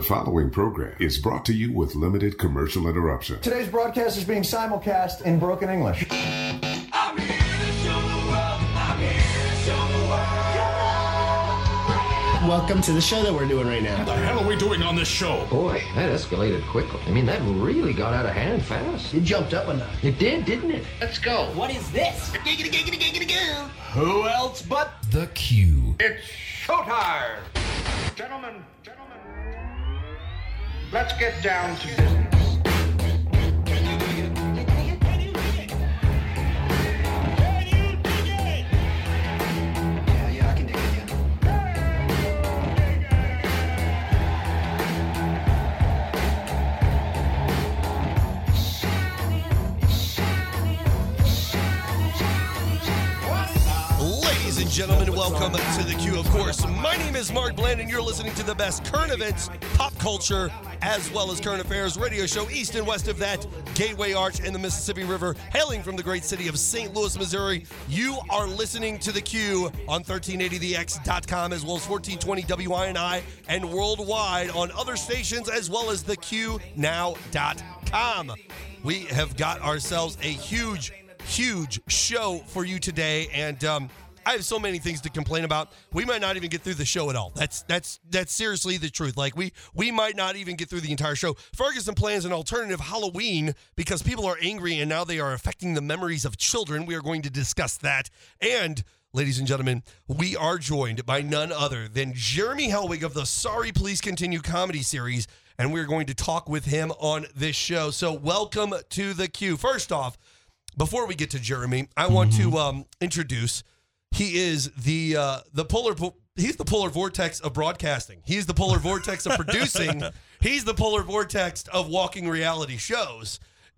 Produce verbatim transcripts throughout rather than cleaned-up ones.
The following program is brought to you with limited commercial interruption. Today's broadcast is being simulcast in broken English. I'm here to show the world. I'm here to show the world. Welcome to the show that we're doing right now. What the hell are we doing on this show? Boy, that escalated quickly. I mean, that really got out of hand fast. It jumped up a notch. It did, didn't it? Let's go. What is this? Giggity, giggity, giggity, go. Who else but The Q. It's showtime! Gentlemen, gentlemen, let's get down to business. Yeah, yeah, I can dig it, Ladies and gentlemen, welcome to the Q. Of course, my name is Mark Bland, and you're listening to the best current events, pop culture, as well as current affairs radio show east and west of that Gateway Arch and the Mississippi River, hailing from the great city of Saint Louis, Missouri. You are listening to the Q on thirteen eighty the X dot com, as well as fourteen twenty W I N I, and worldwide on other stations, as well as the Q now dot com. We have got ourselves a huge, huge show for you today, and um, I have so many things to complain about. We might not even get through the show at all. That's that's that's seriously the truth. Like we we might not even get through the entire show. Ferguson plans an alternative Halloween because people are angry and now they are affecting the memories of children. We are going to discuss that. And ladies and gentlemen, we are joined by none other than Jeremy Helwig of the Sorry Please Continue comedy series, and we're going to talk with him on this show. So welcome to the Q. First off, before we get to Jeremy, I want mm-hmm. to um, introduce. He is the uh, the polar. He's the polar vortex of broadcasting. He's the polar vortex of producing. He's the polar vortex of walking reality shows.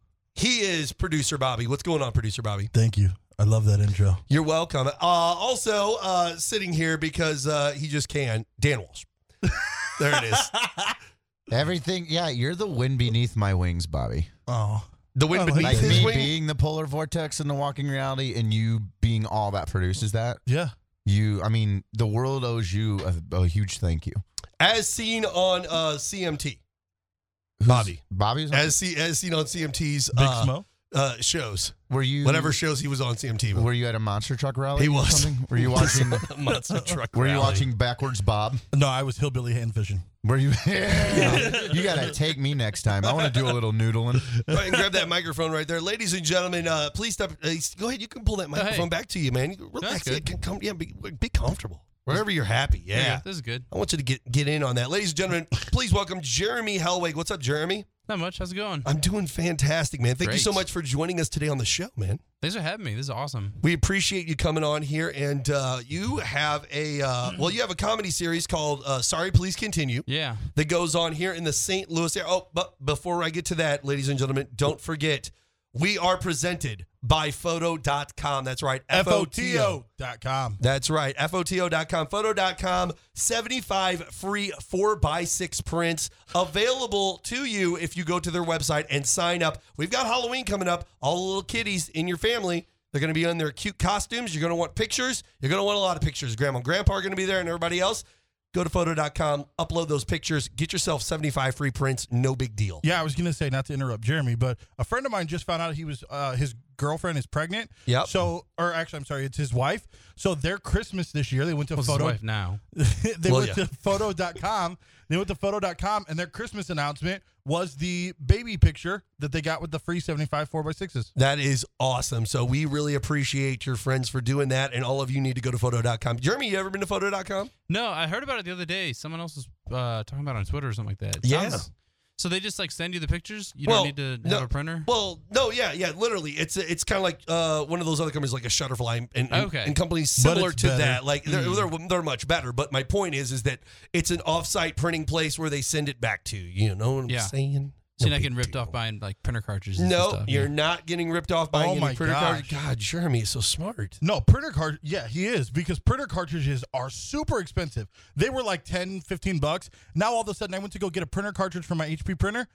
He is producer Bobby. What's going on, producer Bobby? Thank you. I love that intro. You're welcome. Uh, also uh, sitting here because uh, he just can. Dan Walsh. There it is. Everything. Yeah, you're the wind beneath my wings, Bobby. Oh. The wind beneath like his me wing? being the polar vortex and the walking reality, and you being all that produces that. Yeah. You, I mean, the world owes you a, a huge thank you. As seen on uh, C M T. Who's, Bobby. Bobby's on? As, see, as seen on C M T's Big uh, Smo? uh, shows. Were you Whatever shows he was on C M T. Were you at a monster truck rally? He or was. Something? Were you watching monster truck Were rally. you watching Backwards Bob? No, I was hillbilly hand fishing. Were you? Yeah. You got to take me next time. I want to do a little noodling. Go ahead and grab that microphone right there. Ladies and gentlemen, uh, please step. Uh, go ahead. You can pull that microphone hey. back to you, man. You relax. That's good. Yeah, come, yeah be, be comfortable. Wherever you're happy. Yeah. Yeah, this is good. I want you to get, get in on that. Ladies and gentlemen, please welcome Jeremy Helwig. What's up, Jeremy? Not much. How's it going? I'm doing fantastic, man. Thank Great. you so much for joining us today on the show, man. Thanks for having me. This is awesome. We appreciate you coming on here, and uh, you have a uh, well, you have a comedy series called uh, "Sorry, Please Continue." Yeah, that goes on here in the Saint Louis area. Oh, but before I get to that, ladies and gentlemen, don't forget we are presented by photo dot com. That's right, F O T O dot com. That's right, F O T O dot com. photo dot com. seventy-five free four by six prints available to you if you go to their website and sign up. We've got Halloween coming up. All the little kiddies in your family, they're going to be in their cute costumes. You're going to want pictures. You're going to want a lot of pictures. Grandma and Grandpa are going to be there, and everybody else. Go to photo dot com, upload those pictures, get yourself seventy-five free prints. No big deal. Yeah, I was going to say, not to interrupt Jeremy, but a friend of mine just found out he was uh, his girlfriend is pregnant. Yep. So, or actually, I'm sorry, it's his wife. So their Christmas this year, they went to What's photo. his wife now? they Well, went yeah. to photo dot com. They went to photo dot com, and their Christmas announcement was the baby picture that they got with the free seventy-five four by sixes. That is awesome. So we really appreciate your friends for doing that, and all of you need to go to photo dot com. Jeremy, you ever been to photo dot com? No, I heard about it the other day. Someone else was uh, talking about it on Twitter or something like that. It Yeah. sounds- So they just like send you the pictures? You Well, don't need to no- have a printer? Well, no, yeah, yeah, literally. It's it's kind of like uh, one of those other companies like a Shutterfly and, and, Okay. and companies But similar it's to better. that. Like they're, Mm. they're they're much better. But my point is is that it's an offsite printing place where they send it back to you. You know what I'm Yeah. saying? So No you're not big getting ripped deal. off by like printer cartridges and No, stuff. you're yeah. not getting ripped off by Oh any my printer gosh. cartridge. God, Jeremy is so smart. No, printer card. Yeah, he is, because printer cartridges are super expensive. They were like ten, fifteen bucks. Now all of a sudden I went to go get a printer cartridge for my H P printer.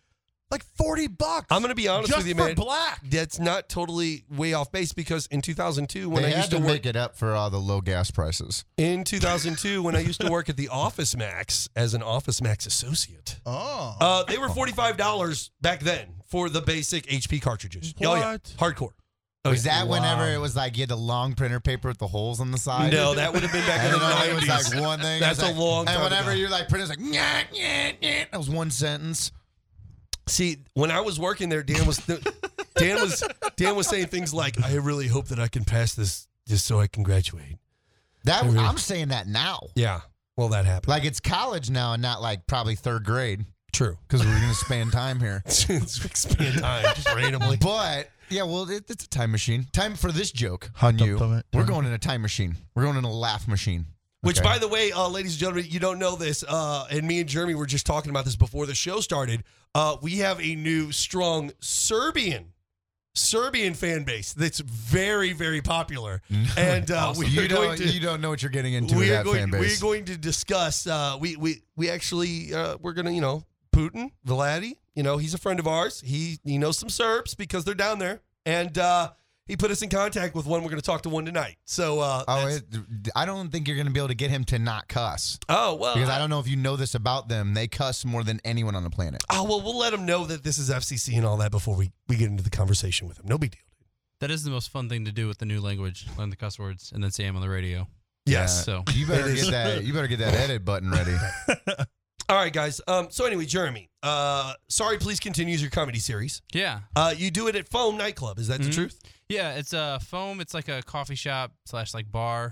Like forty bucks. I'm going to be honest just with you, for man. black. That's not totally way off base because in two thousand two, when They I had used to, to work make it up for all the low gas prices. in two thousand two, when I used to work at the Office Max as an Office Max associate, Oh. uh, they were forty-five dollars back then for the basic H P cartridges. Oh yeah, What? hardcore. Oh, Was yeah. that whenever it was like you had the long printer paper with the holes on the side? No, that would have been back in And the then it was nineties. like one thing. That's it was a like- long time And whenever ago. you're like printing, it's like, nyah, nyah, nyah. That was one sentence. See, when I was working there, Dan was Dan was Dan was saying things like, "I really hope that I can pass this just so I can graduate." That I really- I'm saying that now. Yeah, well, that happened. Like it's college now and not like probably third grade True, because we're going to spend time here. expand time just randomly. But yeah, well, it, it's a time machine. Time for this joke on you. Time- time- We're time. going in a time machine. We're going in a laugh machine. Which, Okay? by the way, uh, ladies and gentlemen, you don't know this, uh, and me and Jeremy were just talking about this before the show started. Uh, we have a new strong Serbian Serbian fan base that's very, very popular, and uh, we you are going don't to you don't know what you're getting into we with are that going fan we're base. going to discuss. Uh, we we we actually uh, we're gonna you know Putin Vladi. You know he's a friend of ours. He he knows some Serbs because they're down there, and uh, he put us in contact with one. We're going to talk to one tonight. So uh, Oh, that's- it, I don't think you're going to be able to get him to not cuss. oh well Because I don't know if you know this about them. They cuss more than anyone on the planet. Oh, well, we'll let him know that this is F C C and all that before we, we get into the conversation with him. No big deal. That is the most fun thing to do with the new language. Learn the cuss words and then say them on the radio. Yes. So You better It is. get that. You better get that edit button ready. All right, guys. Um. So anyway, Jeremy, uh, Sorry Please continues your comedy series. yeah, Uh, you do it at Foam Nightclub. Is that the Mhm. truth? yeah. It's a foam. It's like a coffee shop slash like bar,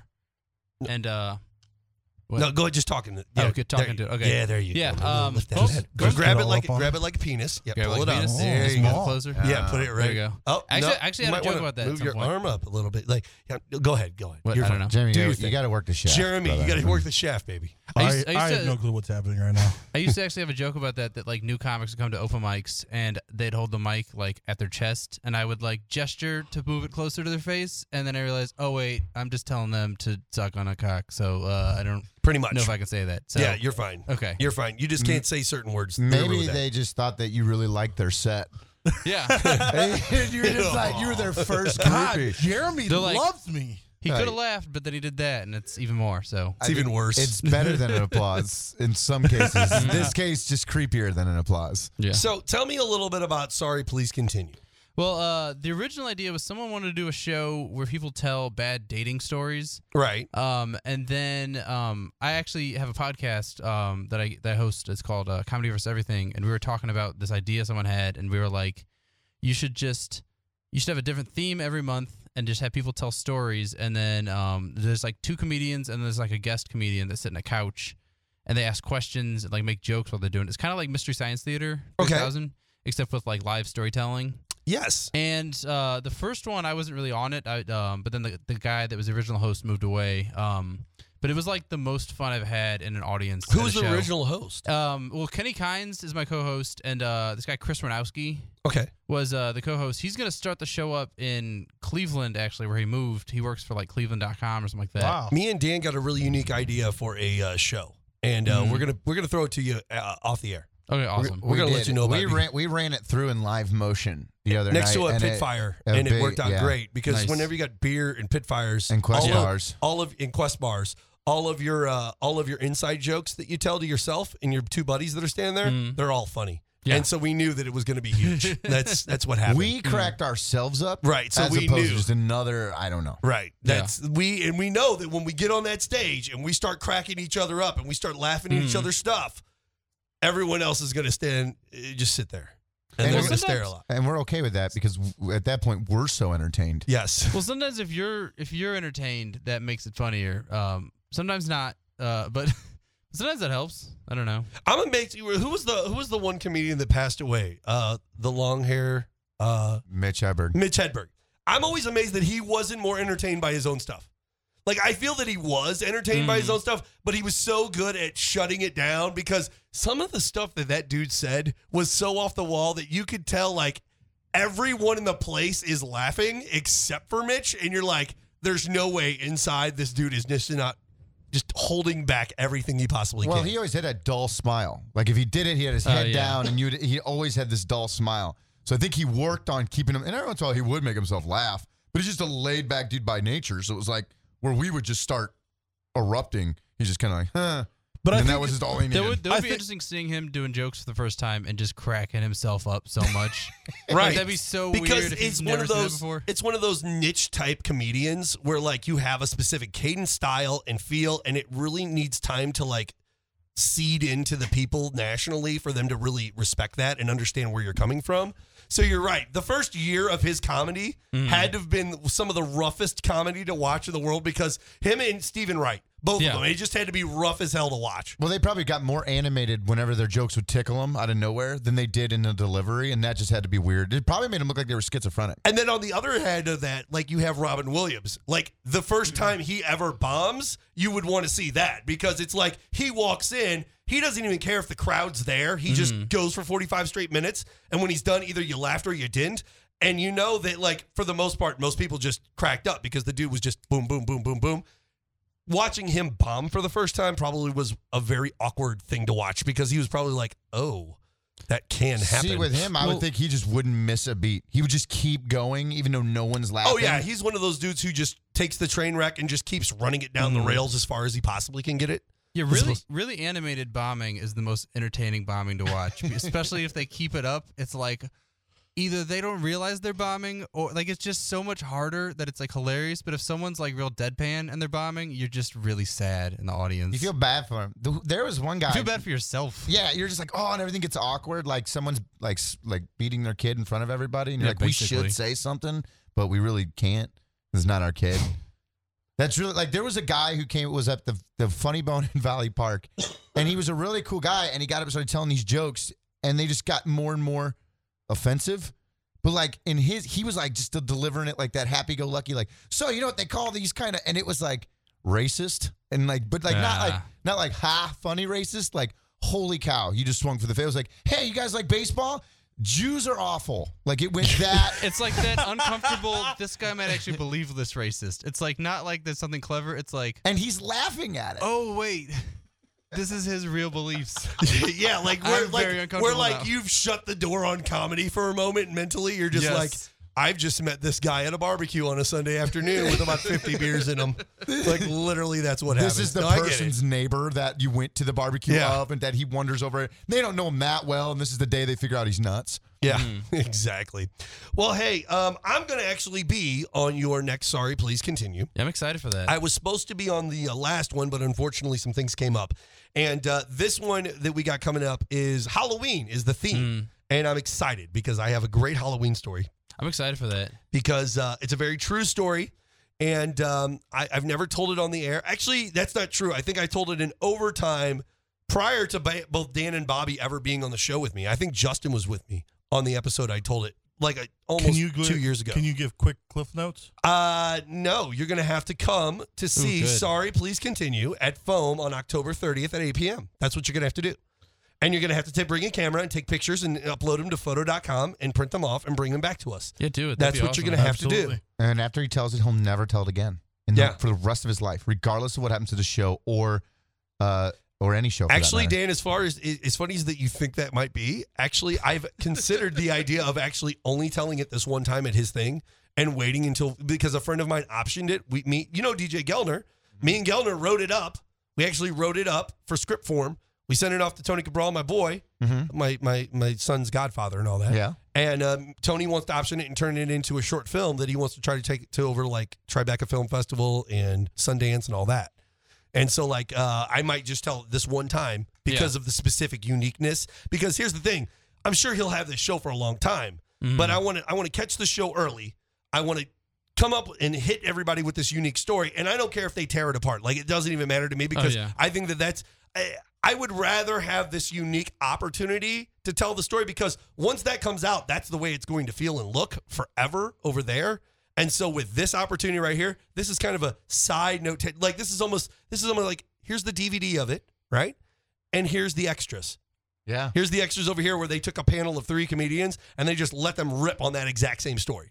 and uh, what? No, go ahead. Just talking. To, Oh, yeah, good, talking there to- you- okay. Yeah, there you Yeah, go. um, Lift that Foam- head. Foam- grab it Roll like up on grab it like a penis. Yeah, Grab it pull like it a up. penis? There Oh, you go. small. closer. Yeah, put it right. There you go. Oh, Actually- no, actually, I you had a might joke wanna about that at Move some your point. arm up a little bit. Like, yeah, go ahead. Go ahead. What? You're I don't fine. know. Jeremy, Do you, your you thing. got to work the shaft. Jeremy, you brother. got to work the shaft, baby. I I, used- I used I have to- no clue what's happening right now. I used to actually have a joke about that. That like new comics would come to open mics and they'd hold the mic like at their chest, and I would like gesture to move it closer to their face, and then I realized, oh wait, I'm just telling them to suck on a cock. So uh, I don't Pretty much. know if I can say that. So Yeah, you're fine. okay. You're fine. You just can't say certain words. Remember Maybe that. they just thought that you really liked their set. yeah. And you were just like you were their first God, groupie. Jeremy They're like- loves me. He Right. could have laughed, but then he did that, and it's even more. So It's even worse. It's better than an applause in some cases. In this case, just creepier than an applause. yeah. So tell me a little bit about Sorry Please Continue. Well, uh, the original idea was someone wanted to do a show where people tell bad dating stories. Right. Um, and then um, I actually have a podcast um, that I that I host. It's called uh, Comedy versus Everything, and we were talking about this idea someone had, and we were like, you should just you should have a different theme every month, and just have people tell stories, and then um, there's like two comedians, and there's like a guest comedian that sit in a couch, and they ask questions and like make jokes while they're doing it. It's kind of like Mystery Science Theater Okay. two thousand, except with like live storytelling. Yes. And uh, the first one, I wasn't really on it, I, um, but then the, the guy that was the original host moved away. Um, but it was like the most fun I've had in an audience. Who at was a the show. original host? Um, well, Kenny Kynes is my co-host, and uh, this guy Chris Ranowski Okay. was uh, the co-host. He's going to start the show up in Cleveland, actually, where he moved. He works for like Cleveland dot com or something like that. Wow. Me and Dan got a really unique idea for a uh, show, and uh, Mhm. we're gonna we're gonna throw it to you uh, off the air. Okay, awesome. We're gonna let did. you know about we it. ran we ran it through in live motion the other Next night. to a and pit it- fire, a and it big- worked out yeah. great because Nice. whenever you got beer and pit fires And Quest all bars. of, all of in Quest bars, all of your uh, all of your inside jokes that you tell to yourself and your two buddies that are standing there, Mhm. they're all funny. Yeah. And so we knew that it was going to be huge. that's that's what happened. We cracked ourselves up, Right, so as we opposed knew. to just another. I don't know. Right. Yeah. That's we and we know that when we get on that stage and we start cracking each other up and we start laughing at each Mhm. other's stuff, everyone else is going to stand uh, just sit there. And, And they're well, going to stare a sometimes- lot. And we're okay with that because w- at that point we're so entertained. Yes. Well, sometimes if you're if you're entertained, that makes it funnier. Um, sometimes not, uh, but sometimes that helps. I don't know. I'm amazed. Who was the who was the one comedian that passed away? Uh, the long hair, uh, Mitch Hedberg. Mitch Hedberg. I'm always amazed that he wasn't more entertained by his own stuff. Like, I feel that he was entertained by his own stuff, but he was so good at shutting it down because some of the stuff that that dude said was so off the wall that you could tell, like, everyone in the place is laughing except for Mitch, and you're like, there's no way inside this dude is just not just holding back everything he possibly Well, can. he always had a dull smile. Like if he did it, he had his Oh, head yeah. down, and you he always had this dull smile. So I think he worked on keeping him. And every once in a while, he would make himself laugh, but he's just a laid back dude by nature. So it was like where we would just start erupting. He's just kind of like, huh. But I and think that was just all he That needed. would, that would I be thi- interesting seeing him doing jokes for the first time and just cracking himself up so much. Right. Like, that'd be so because weird if it's he's one never of seen it those before. it's one of those niche type comedians where like you have a specific cadence, style, and feel, and it really needs time to like seed into the people nationally for them to really respect that and understand where you're coming from. So you're right. The first year of his comedy Mm. had to have been some of the roughest comedy to watch in the world because him and Stephen Wright, both Yeah. of them, it just had to be rough as hell to watch. Well, they probably got more animated whenever their jokes would tickle them out of nowhere than they did in the delivery, and that just had to be weird. It probably made them look like they were schizophrenic. And then on the other hand of that, like you have Robin Williams. Like the first time he ever bombs, you would want to see that because it's like he walks in, he doesn't even care if the crowd's there. He just goes for forty-five straight minutes. And when he's done, either you laughed or you didn't. And you know that, like, for the most part, most people just cracked up because the dude was just boom, boom, boom, boom, boom. Watching him bomb for the first time probably was a very awkward thing to watch because he was probably like, oh, that can happen. See, with him, I Well, would think he just wouldn't miss a beat. He would just keep going, even though no one's laughing. Oh, yeah. He's one of those dudes who just takes the train wreck and just keeps running it down Mhm. the rails as far as he possibly can get it. Yeah, This really, was- really animated bombing is the most entertaining bombing to watch, especially if they keep it up. It's like either they don't realize they're bombing or like it's just so much harder that it's like hilarious. But if someone's like real deadpan and they're bombing, you're just really sad in the audience. You feel bad for him. The- There was one guy. You feel bad for yourself. Yeah, you're just like, oh, and everything gets awkward. Like someone's like s- like beating their kid in front of everybody, and you're Yeah, like, we basically. should say something, but we really can't. It's not our kid. That's really like there was a guy who came was at the the Funny Bone in Valley Park, and he was a really cool guy, and he got up and started telling these jokes, and they just got more and more offensive. But like in his, he was like just delivering it like that happy-go-lucky, like, so you know what they call these kind of, and it was like racist and like, but like not like Ah. not like ha funny racist, like holy cow, you just swung for the face. It was like, hey, you guys like baseball? Jews are awful. Like it went that. It's like that uncomfortable. This guy might actually believe this racist. It's like not like there's something clever. It's like, and he's laughing at it. oh wait, this is his real beliefs. Yeah, like I'm we're very like uncomfortable we're like now. you've shut the door on comedy for a moment mentally. You're just Yes. like, I've just met this guy at a barbecue on a Sunday afternoon with about fifty beers in him. Like literally, that's what This happens. is the No, I get it. person's neighbor that you went to the barbecue Yeah. of, and that he wonders over it. They don't know him that well, and this is the day they figure out he's nuts. Yeah, Mm-hmm. exactly. Well, hey, um, I'm going to actually be on your next. Sorry, please continue. Yeah, I'm excited for that. I was supposed to be on the uh, last one, but unfortunately, some things came up. And uh, this one that we got coming up is Halloween is the theme, Mm. and I'm excited because I have a great Halloween story. I'm excited for that. Because uh, it's a very true story, and um, I, I've never told it on the air. Actually, that's not true. I think I told it in overtime prior to ba- both Dan and Bobby ever being on the show with me. I think Justin was with me on the episode. I told it like a, almost Can you gi- two years ago. Can you give quick cliff notes? Uh, no, you're going to have to come to see good. Sorry, Please Continue at Foam on October thirtieth at eight p.m. That's what you're going to have to do. And you're going to have to take, bring a camera and take pictures and upload them to photo dot com and print them off and bring them back to us. Yeah, do it. That'd That's be what awesome. you're going to have to Absolutely. do. And after he tells it, he'll never tell it again. And Yeah. for the rest of his life, regardless of what happens to the show or uh, or any show. For Actually, that matter. Dan, as far as as funny as that you think that might be, actually, I've considered the idea of actually only telling it this one time at his thing and waiting until because a friend of mine optioned it. We me, you know, D J Gellner. Me and Gellner wrote it up. We actually wrote it up for script form. We sent it off to Tony Cabral, my boy, Mm-hmm. my my my son's godfather, and all that. Yeah. And um, Tony wants to option it and turn it into a short film that he wants to try to take to over like Tribeca Film Festival and Sundance and all that. And so, like, uh, I might just tell it this one time because Yeah. of the specific uniqueness. Because here's the thing: I'm sure he'll have this show for a long time, Mhm. but I want to I want to catch the show early. I want to come up and hit everybody with this unique story, and I don't care if they tear it apart. Like, it doesn't even matter to me because yeah. I think that that's. I, I would rather have this unique opportunity to tell the story because once that comes out, that's the way it's going to feel and look forever over there. And so with this opportunity right here, this is kind of a side note. T- like this is almost, this is almost like, here's the D V D of it, right? And here's the extras. Yeah. Here's the extras over here where they took a panel of three comedians and they just let them rip on that exact same story.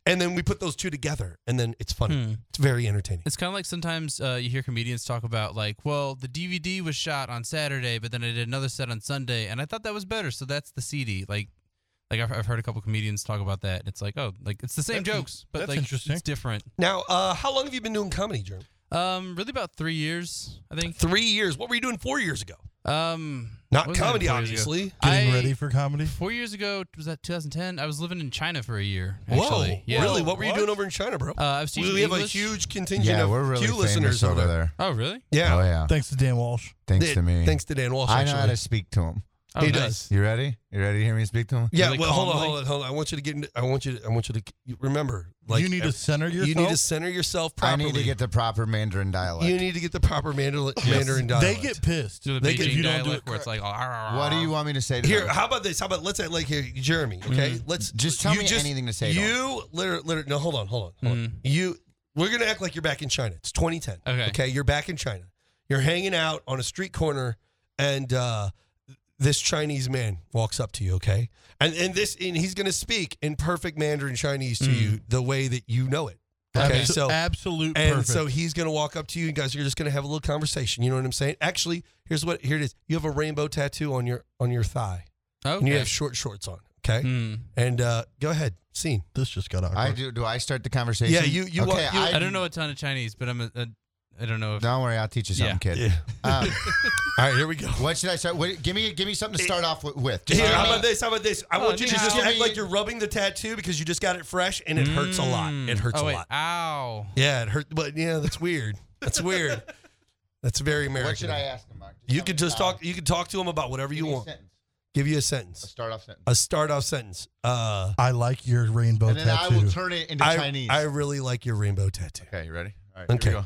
And then we put those two together, and then it's funny. Hmm. It's very entertaining. It's kind of like sometimes uh, you hear comedians talk about like, well, the D V D was shot on Saturday, but then I did another set on Sunday, and I thought that was better, so that's the C D. Like, like I've, I've heard a couple comedians talk about that. It's like, oh, like it's the same That's- jokes, but that's like interesting. it's different. Now, uh, how long have you been doing comedy, Jeremy? Um, really about three years, I think. Three years. What were you doing four years ago? Um, Not what was I comedy, doing four years ago? obviously. Getting I- ready for comedy. Four years ago, was that twenty ten? I was living in China for a year. Actually. Whoa. Yeah. Really? What were you What? doing over in China, bro? Uh, I was teaching we have English. a huge contingent Yeah, of we're really Q famous listeners over over there. Oh, really? Yeah. Oh yeah. Thanks to Dan Walsh. Thanks Th- to me. Thanks to Dan Walsh, I know how actually. to speak to him. Oh, He nice. does. You ready? You ready to hear me speak to him? Yeah, Really well, hold on, calmly? hold on, hold on. I want you to get into, I want you to, I want you to you remember, like, you need to center yourself. you need to center yourself I properly. need to get the proper Mandarin dialect. You need to get the proper Mandarin, Mandarin They dialect. get pissed. Do the They Beijing get- if you don't do dialect it where it's like, oh, What do you want me to say to Here, them? how about this? How about let's act like here, Jeremy? Okay, let's Just tell you me anything to say to You literally, literally, no, hold on, hold on, hold on. You, we're gonna act like you're back in China. It's twenty ten. Okay. Okay, you're back in China. You're hanging out on a street corner, and uh, this Chinese man walks up to you. Okay, and and this, and he's gonna speak in perfect Mandarin Chinese to you, the way that you know it. Okay, Abso- so absolute and perfect. so he's going to walk up to you, and guys, you're just going to have a little conversation. You know what I'm saying? Actually, here's what here it is. You have a rainbow tattoo on your on your thigh, Okay. and you have short shorts on. Okay, Hmm. and uh, go ahead, scene. this just got awkward. I do. Do I start the conversation? Yeah, you- you Okay, want- you- I, I don't know a ton of Chinese, but I'm a, a I don't know if Don't worry, I'll teach you something, Yeah. kid. Um, All right, here we go. what should I start? What, give me, give me something to start off with. with. Just Here, give how me- about this? How about this? I Oh, want you to now- just Give act me- like you're rubbing the tattoo because you just got it fresh, and it hurts a lot. It hurts oh, a wait. lot. Ow. Yeah, it hurt. But yeah, that's weird. That's weird. That's very American. What should I ask him, Mark? You tell could me just how- talk. You can talk to him about whatever give you me a want. sentence. Give you a A sentence. start off sentence. A start off sentence. Uh, I like your rainbow And then tattoo. I will turn it into I, Chinese. I really like your rainbow tattoo. okay, you ready? All right. Okay. Here we go.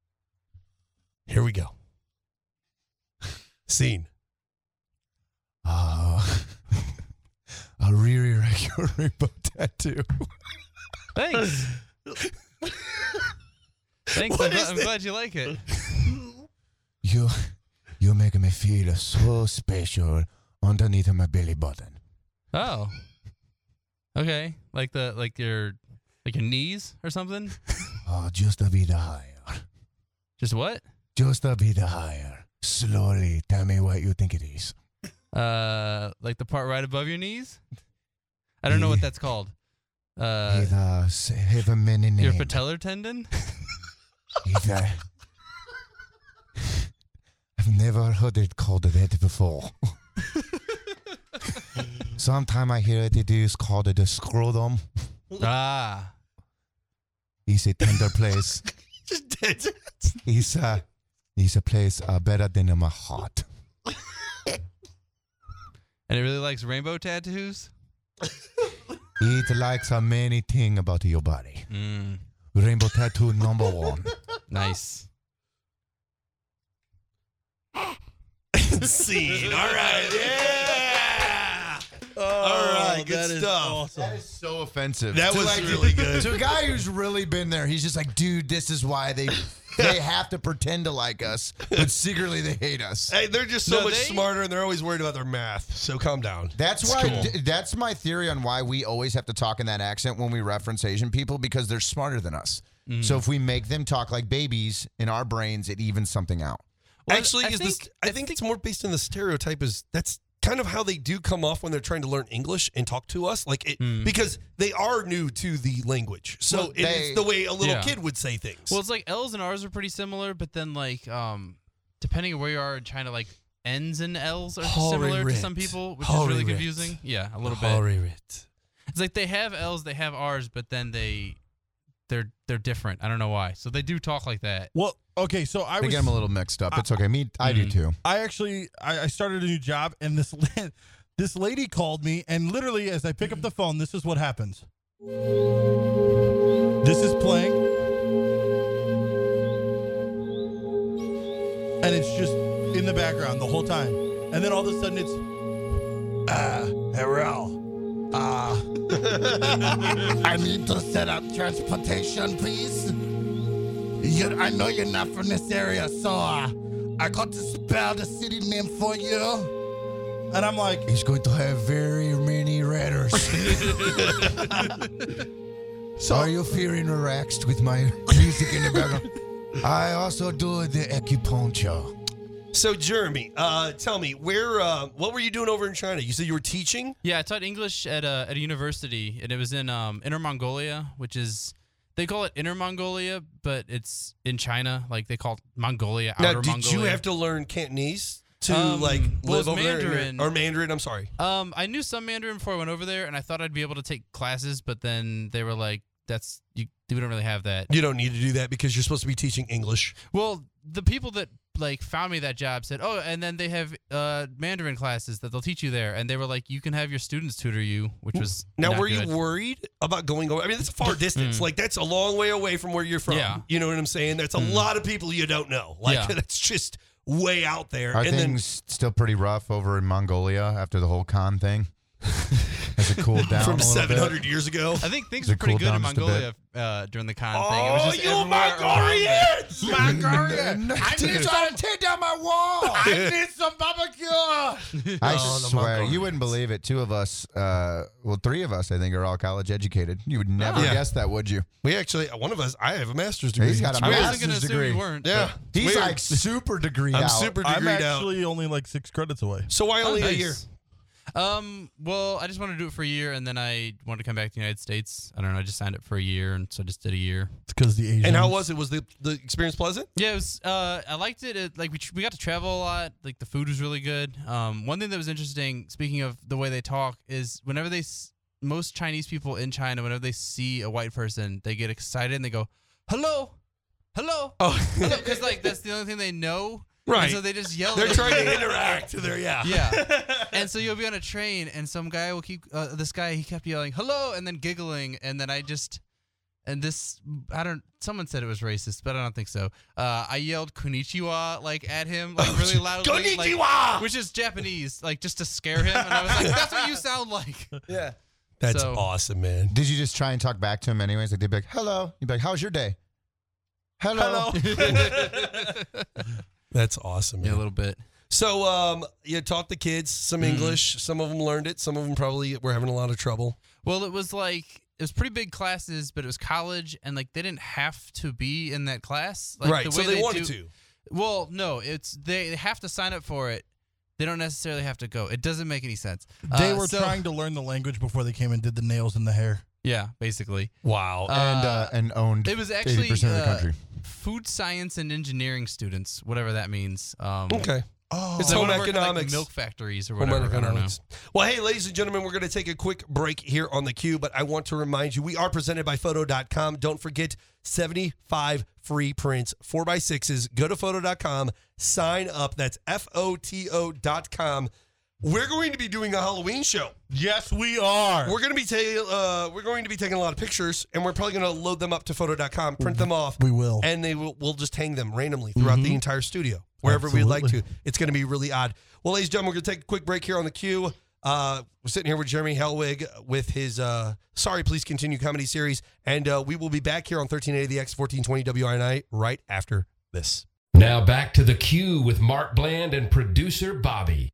Here we go. Scene. Uh, I really like your rainbow tattoo. Thanks. Thanks. What I'm, is glad, I'm this? glad you like it. You, you make me feel so special underneath my belly button. Oh. Okay. Like the like your like your knees or something? Oh, just a bit higher. Just what? Just a bit higher. Slowly, tell me what you think it is. Uh like the part right above your knees? I don't know what that's called. Uh it uh, s- have a many name. your patellar tendon? It, uh, I've never heard it called that before. Sometime I hear it, it is called the scrotum. Ah. It's a tender place. Just did. It's a, it's a place uh, better than my heart. And it really likes rainbow tattoos? It likes a many thing about your body. Mm, Rainbow tattoo number one. nice. Scene. All right. Yeah. All right. Good stuff. That is so offensive. That To, was like, really good. To a guy who's really been there, he's just like, dude, this is why they they have to pretend to like us, but secretly they hate us. Hey, they're just so No, much they- smarter, and they're always worried about their math. So calm down. That's It's why. cool. d- that's my theory on why we always have to talk in that accent when we reference Asian people, because they're smarter than us. Mm. So if we make them talk like babies in our brains, it evens something out. Well, Actually, I is think- this? I, think, it's more based on the stereotype. Is that's kind of how they do come off when they're trying to learn English and talk to us, like it, because they are new to the language. So Well, it is they- the way a little Yeah. kid would say things. Well, it's like L's and R's are pretty similar, but then like um depending on where you are in China, like N's and L's are similar to some people, which is really Horrid. confusing. Yeah, a little bit. Horrid. It's like they have L's, they have R's, but then they they're they're different. I don't know why. So they do talk like that. Well, okay, so I They was. get them a little mixed up. It's okay. Me, I do Mm. too. I actually I, I started a new job, and this la- this lady called me, and literally as I pick up the phone, this is what happens. This is playing, and it's just in the background the whole time, and then all of a sudden it's ah hello. Ah, I need to set up transportation, please. You, I know you're not from this area, so uh, I got to spell the city name for you. And I'm like, he's going to have very many letters. So Are you feeling relaxed with my music in the background? I also do the acupuncture. So, Jeremy, uh, tell me, where? Uh, what were you doing over in China? You said you were teaching? Yeah, I taught English at a, at a university, and it was in um, Inner Mongolia, which is, they call it Inner Mongolia, but it's in China. Like, they call it Mongolia, Now, Outer did Mongolia. you have to learn Cantonese to, Um, like, well, live it's over Mandarin. there? Or Mandarin, I'm sorry. Um, I knew some Mandarin before I went over there, and I thought I'd be able to take classes, but then they were like, "That's you. We don't really have that." You don't need to do that because you're supposed to be teaching English. Well, the people that like found me that job said, "Oh, and then they have uh, Mandarin classes that they'll teach you there," and they were like, "You can have your students tutor you," which was Now, not were good. you worried about going over? I mean, that's a far distance. Mm. Like, that's a long way away from where you're from. Yeah. You know what I'm saying? That's a Mm. lot of people you don't know. Like, Yeah. that's just way out there. Are and things still pretty rough over in Mongolia after the whole Khan thing? Has it cooled down then from a little seven bit? hundred years ago. I think things Is it were pretty cooled good in down just a Mongolia uh, during the Khan thing. It was Oh, just you everywhere Mongolians! Mongolian. I I need trying to tear down my wall. I need some barbecue. I Oh, the swear, Mongolians. you wouldn't believe it. Two of us, uh, well, three of us, I think, are all college educated. You would never Yeah. guess that, would you? We actually, one of us, I have a master's degree. He's got a I wasn't master's going to assume degree. you weren't. Yeah. but- He's Weird. like super degree I'm out. super I'm degreed out. actually only like six credits away. So why Oh, only a nice. year? Um. Well, I just wanted to do it for a year, and then I wanted to come back to the United States. I don't know. I just signed up for a year, and so I just did a year. It's because the Asians. And how was it? Was the, the experience pleasant? Yeah, it was. Uh, I liked it. it like we tr- we got to travel a lot. Like the food was really good. Um, one thing that was interesting, speaking of the way they talk, is whenever they s- most Chinese people in China, whenever they see a white person, they get excited and they go, "Hello, hello, Oh, because like that's the only thing they know." Right. And so they just yell. they're at trying to everybody. interact. They're, yeah. Yeah. And so you'll be on a train, and some guy will keep. Uh, this guy he kept yelling "hello" and then giggling, and then I just. And this, I don't. Someone said it was racist, but I don't think so. Uh, I yelled "konnichiwa" like at him, like really loudly, like, Konnichiwa! which is Japanese, like just to scare him. And I was like, "That's what you sound like." Yeah. That's So- awesome, man. Did you just try and talk back to him anyways? Like they'd be like, "Hello," you'd be like, "How's your day?" Hello. That's awesome, man. Yeah, a little bit. So, um, you taught the kids some English. Some of them learned it. Some of them probably were having a lot of trouble. Well, it was like it was pretty big classes, but it was college, and like they didn't have to be in that class. Like, right. the So way they, wanted do- to. Well, no, it's they they have to sign up for it. They don't necessarily have to go. It doesn't make any sense. They Uh, were so- trying to learn the language before they came and did the nails in the hair. Yeah, basically. Wow. and uh, Uh, and owned It was eighty actually percent of the uh, country. food science and engineering students, whatever that means. Um, okay. Oh, It's they home wanna work in, like, economics. milk factories or Home whatever. I don't know. economics. Well, hey, ladies and gentlemen, we're going to take a quick break here on the Q, but I want to remind you we are presented by photo dot com. Don't forget seventy-five free prints, four by sixes. Go to photo dot com, sign up. That's F O T O dot com. We're going to be doing a Halloween show. yes, we are. We're going to be ta- uh, we're going to be taking a lot of pictures, and we're probably going to load them up to photo dot com, print them off, We will. and they will we'll just hang them randomly throughout the entire studio, wherever we'd like to. Absolutely. It's going to be really odd. Well, ladies and gentlemen, we're going to take a quick break here on the Q. Uh, we're sitting here with Jeremy Hellwig with his uh, Sorry, Please Continue comedy series, and uh, we will be back here on thirteen eighty The X, fourteen twenty W I N I right after this. Now back to the Q with Mark Bland and producer Bobby.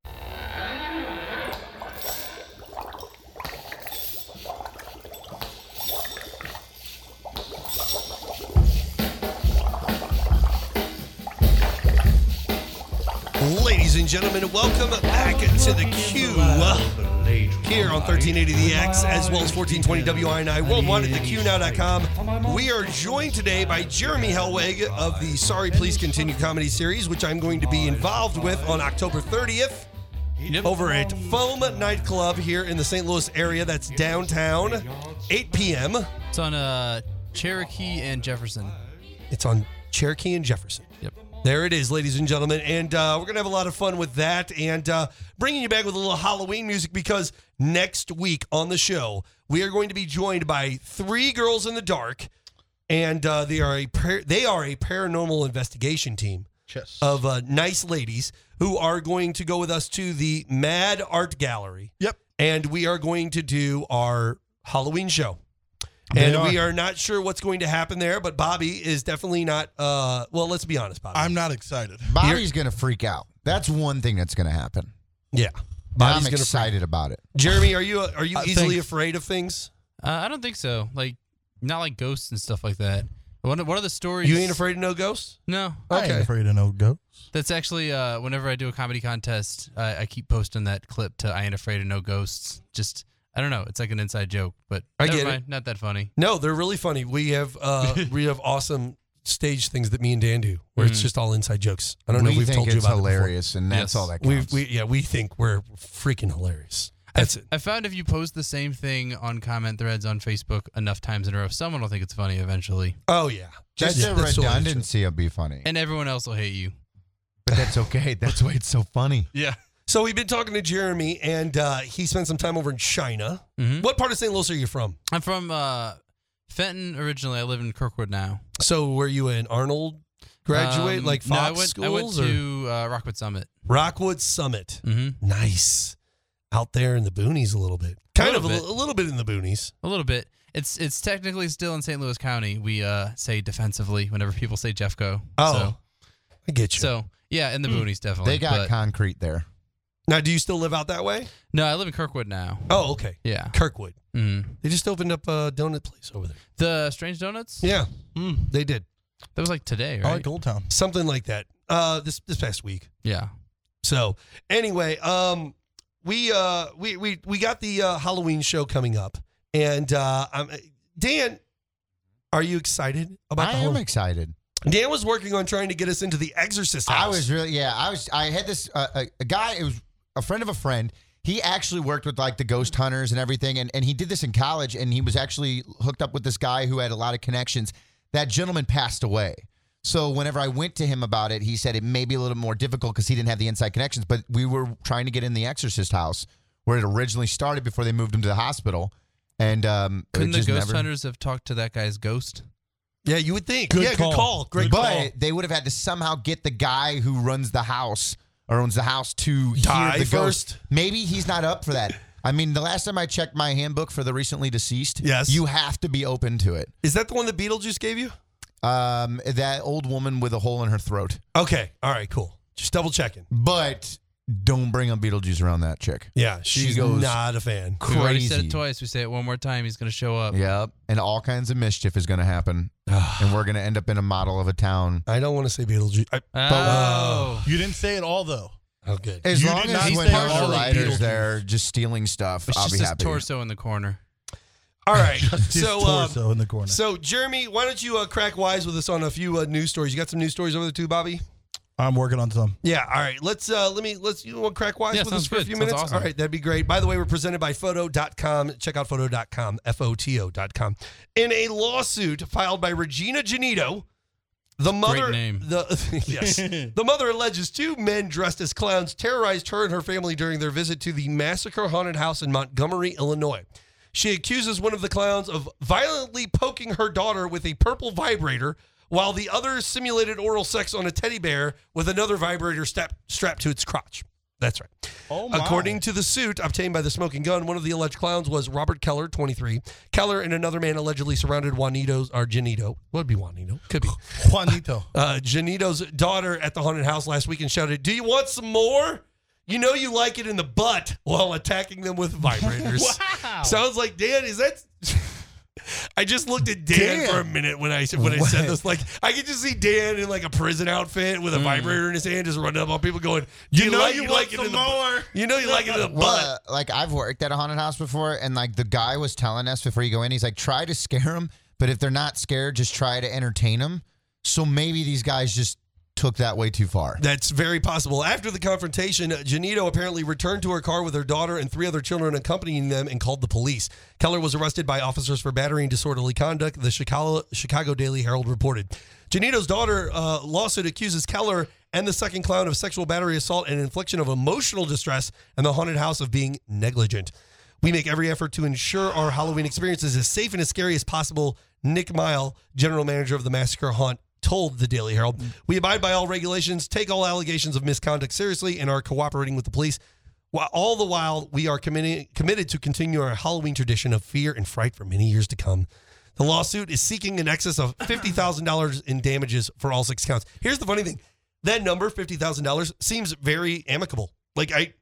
Ladies and gentlemen, welcome back to the Q here on thirteen eighty The X, as well as fourteen twenty W I N I worldwide at the q now dot com. We are joined today by Jeremy Hellwig of the Sorry Please Continue comedy series, which I'm going to be involved with on October thirtieth over at Foam Nightclub here in the Saint Louis area. That's downtown, eight p.m. It's on uh, Cherokee and Jefferson. It's on Cherokee and Jefferson. Yep. There it is, ladies and gentlemen. And uh, we're going to have a lot of fun with that and uh, bringing you back with a little Halloween music because next week on the show, we are going to be joined by three girls in the dark. And uh, they are a par- they are a paranormal investigation team Yes. of uh, nice ladies who are going to go with us to the Mad Art Gallery. Yep. And we are going to do our Halloween show. They And are. we are not sure what's going to happen there, but Bobby is definitely not. Uh, well, let's be honest, Bobby. I'm not excited. Bobby's gonna freak out. That's one thing that's gonna happen. yeah, And Bobby's I'm gonna. excited about it. Jeremy, are you are you Uh, easily thanks. afraid of things? Uh, I don't think so. Like, Not like ghosts and stuff like that. What are, what are the stories? You ain't afraid of no ghosts? No. I ain't afraid of no ghosts. That's actually uh, whenever I do a comedy contest, I, I keep posting that clip to "I ain't afraid of no ghosts." Just I don't know. It's like an inside joke, but I never get mind, it. not that funny. No, they're really funny. We have uh, we have awesome stage things that me and Dan do, where it's Mm. just all inside jokes. I don't know We if we've think told you it's about hilarious, it and that's Yes. all that before. counts. We, we yeah, we think we're freaking hilarious. That's it. I found if you post the same thing on comment threads on Facebook enough times in a row, someone will think it's funny eventually, Oh yeah, Just yeah, the that's totally redundancy will be funny. and everyone else will hate you. But that's okay. That's why it's so funny. Yeah. So we've been talking to Jeremy, and uh, he spent some time over in China. Mhm. What part of Saint Louis are you from? I'm from uh, Fenton originally. I live in Kirkwood now. So were you an Arnold graduate, Um, like no, Fox I went, schools, I went or to uh, Rockwood Summit. Rockwood Summit? Mm-hmm. Nice, out there in the boonies a little bit, kind little of a, bit. li- a little bit in the boonies. A little bit. It's it's technically still in Saint Louis County. We uh, say defensively whenever people say Jeffco. Oh, So, I get you. so yeah, in the boonies definitely. They got but- concrete there. Now, do you still live out that way? No, I live in Kirkwood now. Oh, okay. Yeah. Kirkwood. Mm. They just opened up a donut place over there. The Strange Donuts? Yeah, mm, they did That was like today, I right? like Old Town. something like that. Uh, this this past week. Yeah. So anyway, um, we uh we we we got the uh, Halloween show coming up, and uh, I'm, Dan, are you excited about? I the am Halloween? excited. Dan was working on trying to get us into the Exorcist house. I was really, yeah. I was. I had this uh, a, a guy. It was a friend of a friend. He actually worked with like the ghost hunters and everything, and and he did this in college. And he was actually hooked up with this guy who had a lot of connections. That gentleman passed away. So whenever I went to him about it, he said it may be a little more difficult because he didn't have the inside connections. But we were trying to get in the Exorcist house where it originally started before they moved him to the hospital. And um, it Couldn't the just ghost never- hunters have talked to that guy's ghost? Yeah, you would think. Good yeah, call. good call. Great but call. they would have had to somehow get the guy who runs the house or owns the house to Die hear the first? ghost. Maybe he's not up for that. I mean, the last time I checked my handbook for the recently deceased, Yes. you have to be open to it. Is that the one that Beetlejuice gave you? Um, that old woman with a hole in her throat. Okay. All right. Cool. Just double checking. But don't bring up Beetlejuice around that chick. Yeah, She she's goes not a fan. We've already Crazy. said it twice. We say it one more time. He's going to show up. Yep. And all kinds of mischief is going to happen. And we're going to end up in a model of a town. I don't want to say Beetlejuice. I, Oh. You didn't say it all though. oh, good. As You long did not as say when all the of writers Beetlejuice. there just stealing stuff, It's I'll just be his happy. torso in the corner. All right. Just his so, uh, torso in the corner. so Jeremy, why don't you uh, crack wise with us on a few uh, news stories? You got some news stories over there too, Bobby? I'm working on some. Yeah. All right. Let's uh, let me let's you want to crack wise Yeah, with us sounds for a good. few Sounds minutes. awesome. All right, that'd be great. By the way, we're presented by photo dot com. Check out photo dot com, F O T O dot com. In a lawsuit filed by Regina Janito, the mother name. the yes. The mother alleges two men dressed as clowns terrorized her and her family during their visit to the Massacre Haunted House in Montgomery, Illinois. She accuses one of the clowns of violently poking her daughter with a purple vibrator, while the other simulated oral sex on a teddy bear with another vibrator strap, strapped to its crotch. That's right. Oh my. According to the suit obtained by the Smoking Gun, one of the alleged clowns was Robert Keller, twenty-three. Keller and another man allegedly surrounded Juanito's, or Janito. Would be Juanito. Could be. Juanito. Uh, Janito's daughter at the haunted house last week and shouted, "Do you want some more? You know you like it in the butt," while attacking them with vibrators. Wow. Sounds like, Dan, is that... I just looked at Dan, Dan. for a minute when I when I said this. Like, I could just see Dan in like a prison outfit with a vibrator in his hand, just running up on people, going, "Do you, know like, you you want like it some in the more." butt? You know you like it in the Well, butt." uh, like I've worked at a haunted house before, and like the guy was telling us before you go in, he's like, try to scare them, but if they're not scared, just try to entertain them. So maybe these guys just took that way too far. That's very possible. After the confrontation, Janito apparently returned to her car with her daughter and three other children accompanying them and called the police. Keller was arrested by officers for battery and disorderly conduct, the Chicago, Chicago Daily Herald reported. Janito's daughter uh, lawsuit accuses Keller and the second clown of sexual battery, assault, and infliction of emotional distress, and the haunted house of being negligent. "We make every effort to ensure our Halloween experience is as safe and as scary as possible," Nick Mile, general manager of the Massacre Haunt, told the Daily Herald. "We abide by all regulations, take all allegations of misconduct seriously, and are cooperating with the police. While all the while, we are committed committed to continue our Halloween tradition of fear and fright for many years to come." The lawsuit is seeking in excess of fifty thousand dollars in damages for all six counts. Here's the funny thing. That number, fifty thousand dollars, seems very amicable. Like, I,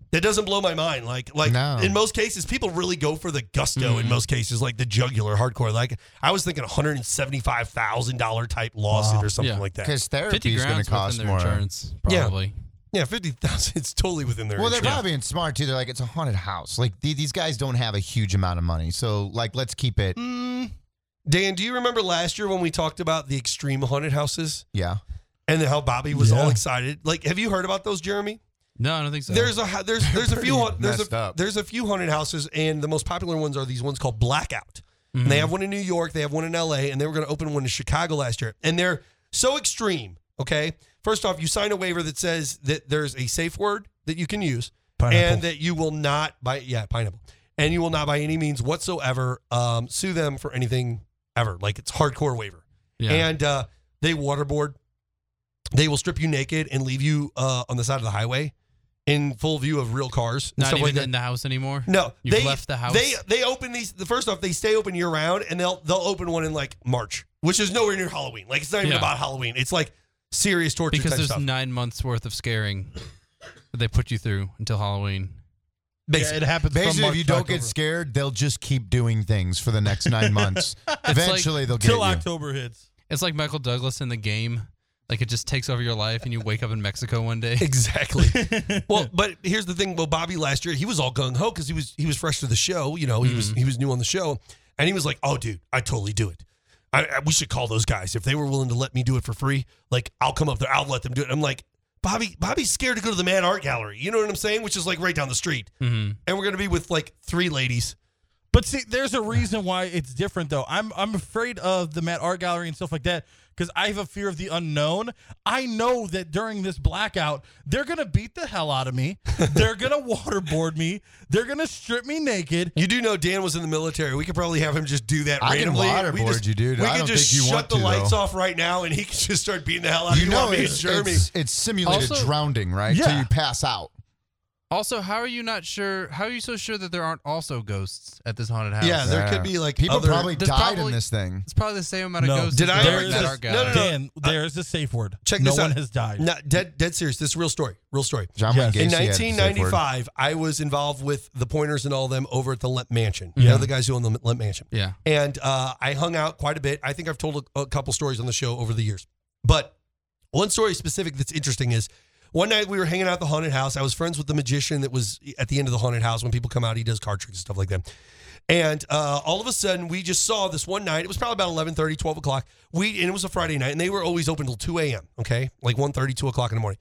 That doesn't blow my mind. Like, like No. in most cases, people really go for the gusto. Mhm. In most cases, like the jugular hardcore. Like I was thinking, one hundred seventy-five thousand dollar type lawsuit Wow. or something Yeah. like that. Because therapy Fifty is going grand's to cost within their more. insurance, Yeah. probably. Yeah, fifty thousand. It's totally within their. Well, they're insurance. probably being smart too. They're like, it's a haunted house. Like the, these guys don't have a huge amount of money, so like, let's keep it. Mm. Dan, do you remember last year when we talked about the extreme haunted houses Yeah. and how Bobby was Yeah. all excited? Like, have you heard about those, Jeremy? No, I don't think so. There's a ha- there's there's a few Pretty haunt- there's messed a up. there's a few haunted houses, and the most popular ones are these ones called Blackout. Mhm. And they have one in New York, they have one in L A, and they were going to open one in Chicago last year. And they're so extreme. Okay, first off, you sign a waiver that says that there's a safe word that you can use, Pineapple. and that you will not by yeah pineapple, and you will not by any means whatsoever um, sue them for anything ever. Like it's hardcore waiver. Yeah. And uh, they waterboard. They will strip you naked and leave you uh, on the side of the highway in full view of real cars and Not stuff even like that. in the house anymore? No, You've they left the house? They they open these. The first off, they stay open year round, and they'll they'll open one in like March, which is nowhere near Halloween. Like it's not even Yeah. about Halloween. It's like serious torture Because type there's stuff. nine months worth of scaring that they put you through until Halloween. Basically, it happens. from Basically, March if you to don't October. get scared, they'll just keep doing things for the next nine months. Eventually, they'll get till you. October hits. It's like Michael Douglas in The Game. Like, it just takes over your life, and you wake up in Mexico one day. Exactly. Well, but here's the thing. Well, Bobby last year, he was all gung ho because he was he was fresh to the show. You know, he was he was new on the show, and he was like, "Oh, dude, I totally do it. I, I we should call those guys if they were willing to let me do it for free. Like, I'll come up there, I'll let them do it." I'm like, Bobby, Bobby's scared to go to the Mad Art Gallery. You know what I'm saying? Which is like right down the street, Mm-hmm. and we're gonna be with like three ladies. But see, there's a reason why it's different, though. I'm I'm afraid of the Mad Art Gallery and stuff like that because I have a fear of the unknown. I know that during this blackout, they're gonna beat the hell out of me. They're gonna waterboard me. They're gonna strip me naked. You do know Dan was in the military. We could probably have him just do that I can randomly. we waterboard just, you, dude. We I could don't just think you shut want the to, lights though. off right now, and he can just start beating the hell out of You you. know, while me and it's, Jeremy. it's, it's simulated Also- drowning, right? Yeah. Till you pass out. Also, how are you not sure? How are you so sure that there aren't also ghosts at this haunted house? Yeah, there could be like people other- probably There's died probably- in this thing. It's probably the same amount of No. ghosts. Did as I there ever- are at that this- art no, gallery. no, no. Dan, there's a safe word. Check no this one out. has died. Not dead, dead serious. This is a real story. Real story. John Wayne Yes. Gacy In had a safe word. nineteen ninety-five, I was involved with the Pointers and all them over at the Lemp Mansion. Yeah. You know, the guys who own the Lemp Mansion. Yeah. And uh, I hung out quite a bit. I think I've told a, a couple stories on the show over the years. But one story specific that's interesting is one night we were hanging out at the haunted house. I was friends with the magician that was at the end of the haunted house. When people come out, he does card tricks and stuff like that. And uh, all of a sudden, we just saw this one night. It was probably about eleven thirty, twelve o'clock. We, and it was a Friday night, and they were always open till two a.m., okay? Like one thirty, two o'clock in the morning.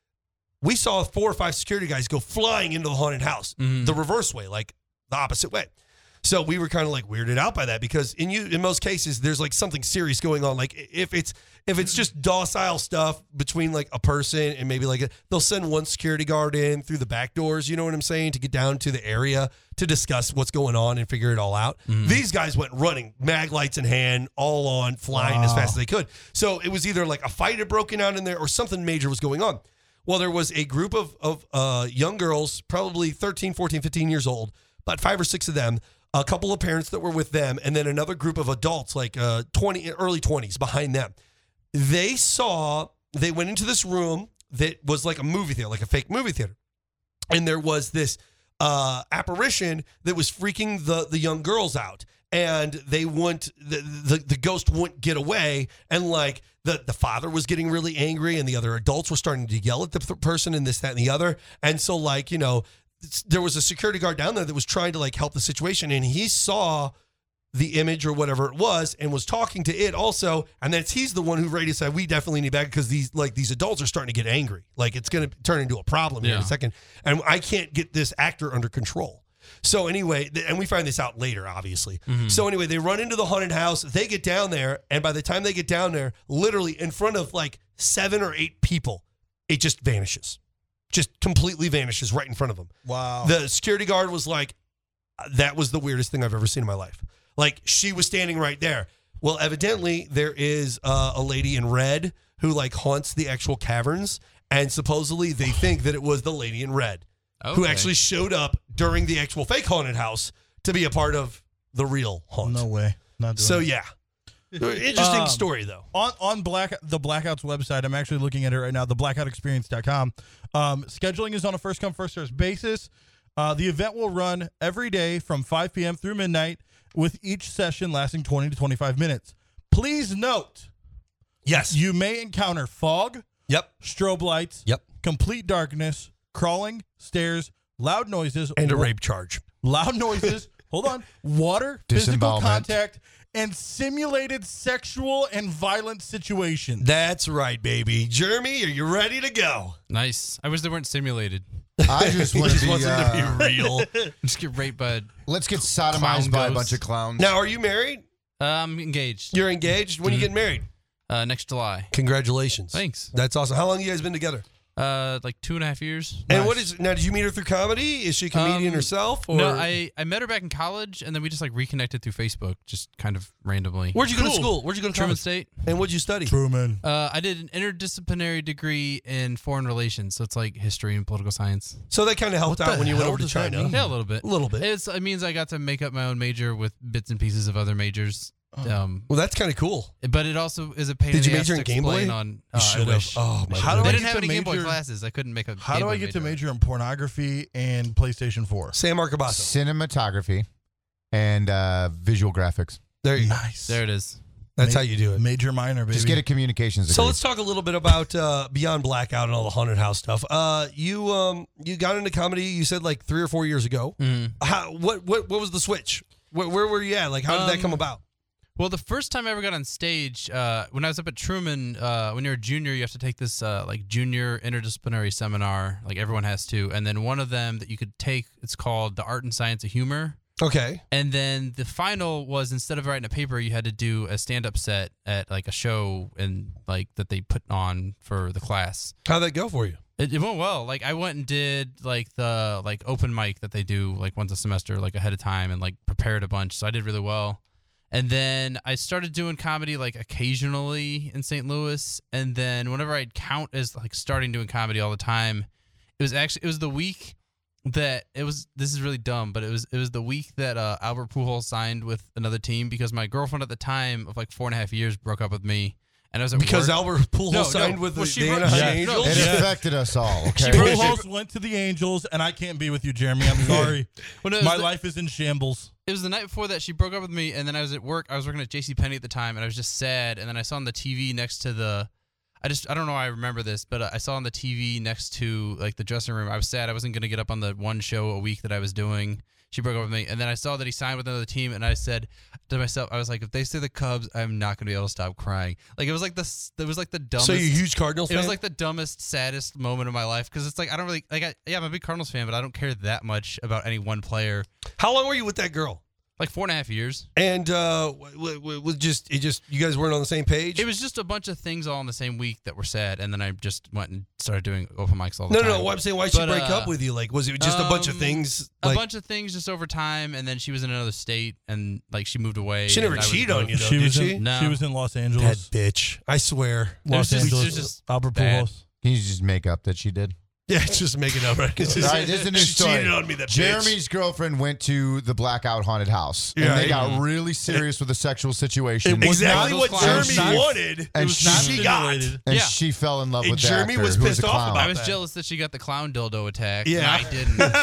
We saw four or five security guys go flying into the haunted house, Mhm. the reverse way, like the opposite way. So we were kind of like weirded out by that because in you in most cases there's like something serious going on. Like if it's if it's just docile stuff between like a person and maybe like a, they'll send one security guard in through the back doors, you know what I'm saying, to get down to the area to discuss what's going on and figure it all out. Mhm. These guys went running, mag lights in hand, all on, flying as Wow. fast as they could. So it was either like a fight had broken out in there or something major was going on. Well, there was a group of of uh, young girls, probably thirteen, fourteen, fifteen years old, about five or six of them, a couple of parents that were with them, and then another group of adults, like uh, twenty, early twenties, behind them. They saw, they went into this room that was like a movie theater, like a fake movie theater. And there was this uh, apparition that was freaking the, the young girls out. And they wouldn't, the, the, the ghost wouldn't get away. And like the, the father was getting really angry, and the other adults were starting to yell at the th- person and this, that, and the other. And so, like, you know, there was a security guard down there that was trying to like help the situation, and he saw the image or whatever it was and was talking to it also. And that's he's the one who ready to say, we definitely need back because these like these adults are starting to get angry. Like it's going to turn into a problem here in Yeah. a second. And I can't get this actor under control. So anyway, th- and we find this out later, obviously. Mhm. So anyway, they run into the haunted house. They get down there. And by the time they get down there, literally in front of like seven or eight people, it just vanishes. Just completely vanishes right in front of them. Wow. The security guard was like, that was the weirdest thing I've ever seen in my life. Like, she was standing right there. Well, evidently, there is uh, a lady in red who, like, haunts the actual caverns. And supposedly, they think that it was the lady in red who Okay. actually showed up during the actual fake haunted house to be a part of the real haunt. No way. Not doing So, it. yeah. Interesting Um, story, though. On on Black the Blackouts website, I'm actually looking at it right now, the blackout experience dot com. Um, scheduling is on a first come, first served basis. Uh, the event will run every day from five p.m. through midnight, with each session lasting twenty to twenty-five minutes. Please note, yes, you may encounter fog, yep, strobe lights, yep, complete darkness, crawling, stairs, loud noises, and a wa- rape charge. Loud noises. Hold on. Water, physical Disembowelment. contact, and simulated sexual and violent situations. That's right, baby. Jeremy, are you ready to go? Nice. I wish they weren't simulated. I just He want just to be, wants them uh, to be real. Just get raped by. Let's get Clown sodomized by a ghost. bunch of clowns. Now, are you married? Uh, I'm engaged. You're engaged? When Mhm. you get married? Uh, next July. Congratulations. Thanks. That's awesome. How long have you guys been together? Uh, like two and a half years. And what is now? Did you meet her through comedy? Is she a comedian Um, herself? Or? No, I, I met her back in college, and then we just like reconnected through Facebook, just kind of randomly. Where'd you go to Cool. school? Where'd you go to Truman college? State. And what'd you study? Truman. Uh, I did an interdisciplinary degree in foreign relations, so it's like history and political science. So that kind of helped What out the when you went hell over to does that China. mean? Yeah, a little bit. A little bit. It's, it means I got to make up my own major with bits and pieces of other majors. Um, Well, that's kind of cool. but it also is a pain Did in you the major ass in to Game Boy? explain on. You Uh, I should have. wish. Oh, my How do God. I They didn't get have to any Game Boy major- classes. I couldn't make a. How Game do Boy I get to major. major in pornography and PlayStation four? Sam Arcabasso. Cinematography and uh, visual graphics. There you go. Nice. There it is. That's Ma- how you do it. Major, minor, baby. Just get a communications degree. So let's talk a little bit about uh, Beyond Blackout and all the haunted house stuff. Uh, you um, you got into comedy. You said like three or four years ago. Mhm. How what what what was the switch? Where, where were you at? Like how did that Um, come about? Well, the first time I ever got on stage, uh, when I was up at Truman, uh, when you're a junior, you have to take this uh, like junior interdisciplinary seminar, like everyone has to. And then one of them that you could take, it's called The Art and Science of Humor. Okay. And then the final was, instead of writing a paper, you had to do a stand-up set at like a show and like that they put on for the class. How'd that go for you? It, it went well. Like I went and did like the like open mic that they do like once a semester, like ahead of time, and like prepared a bunch. So I did really well. And then I started doing comedy like occasionally in Saint Louis. And then whenever I'd count as like starting doing comedy all the time, it was actually it was the week that it was. This is really dumb, but it was it was the week that uh, Albert Pujols signed with another team because my girlfriend at the time of like four and a half years broke up with me. And I was at Because work. Albert Pujols No, no. signed with Well, the, she the broke- Anaheim yeah, Angels. no, It Yeah. affected us all. Okay. She broke- Pujols went to the Angels, and I can't be with you, Jeremy. I'm sorry. Well, no, it was My the- life is in shambles. It was the night before that she broke up with me, and then I was at work. I was working at JCPenney at the time, and I was just sad. And then I saw on the T V next to the, I just I don't know why I remember this, but uh, I saw on the T V next to like the dressing room. I was sad. I wasn't gonna get up on the one show a week that I was doing. She broke up with me, and then I saw that he signed with another team, and I said to myself, I was like, if they say the Cubs, I'm not gonna be able to stop crying. Like it was like this, it was like the dumbest. So you're a huge Cardinals It was fan? like the dumbest, saddest moment of my life because it's like I don't really like. I, yeah, I'm a big Cardinals fan, but I don't care that much about any one player. How long were you with that girl? Like four and a half years. And uh, w- w- with just it just you guys weren't on the same page. It was just a bunch of things all in the same week that were sad, and then I just went and started doing open mics all the no, time. no, no. What I'm saying, why'd she But, break uh, up with you? Like, was it just a bunch of um, things? A Like, bunch of things just over time, and then she was in another state, and like she moved away. She never and I was cheated on both- you, though, She did was she? in, No. she was in Los that Angeles. bitch. I swear. It was Los just- it was Angeles. just Albert bad. Pujols. Can you just make up that she did? Yeah, just make it up. Right? It's just, All right, this is a new she story. cheated on me. That bitch. Jeremy's girlfriend went to the Blackout Haunted House, Yeah. and they got really serious with the sexual situation. It was exactly not- what it was Jeremy not- wanted. and It was not she got. stimulated. and Yeah. she fell in love And with the Jeremy actor was who pissed a off clown. about I was that. jealous that she got the clown dildo attack. Yeah. and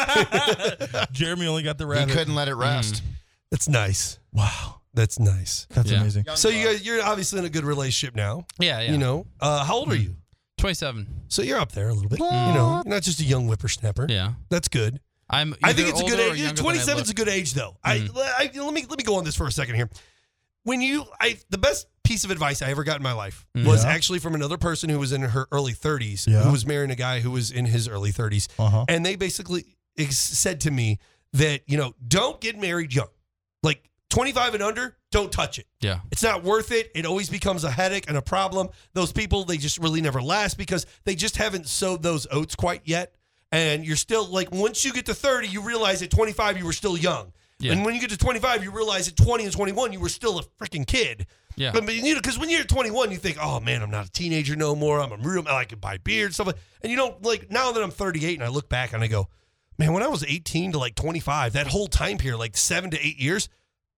I didn't. Jeremy only got the He rabbit. couldn't let it rest. That's nice. Wow. That's nice. That's Yeah. amazing. So you guys, you're obviously in a good relationship now. yeah, yeah. You know, uh, how old are you? twenty-seven. So you're up there a little bit. You know, you're not just a young whippersnapper. Yeah, That's good. I'm. I think either it's a good older or age. younger than I twenty-seven is a look. good age, though. Mm. I, I let me let me go on this for a second here. When you, I the best piece of advice I ever got in my life was Yeah. actually from another person who was in her early thirties, Yeah. who was marrying a guy who was in his early thirties, Uh-huh. and they basically ex- said to me that you know don't get married young, like twenty-five and under, don't touch it. Yeah. It's not worth it. It always becomes a headache and a problem. Those people, they just really never last because they just haven't sowed those oats quite yet. And you're still like, once you get to thirty, you realize at twenty-five, you were still young. Yeah. And when you get to twenty-five, you realize at twenty and twenty-one, you were still a freaking kid. Yeah. But, you know, because when you're twenty-one, you think, oh man, I'm not a teenager no more. I'm a real, I can buy beer and stuff like. And you don't like now that I'm thirty-eight and I look back and I go, man, when I was eighteen to like twenty-five, that whole time period, like seven to eight years,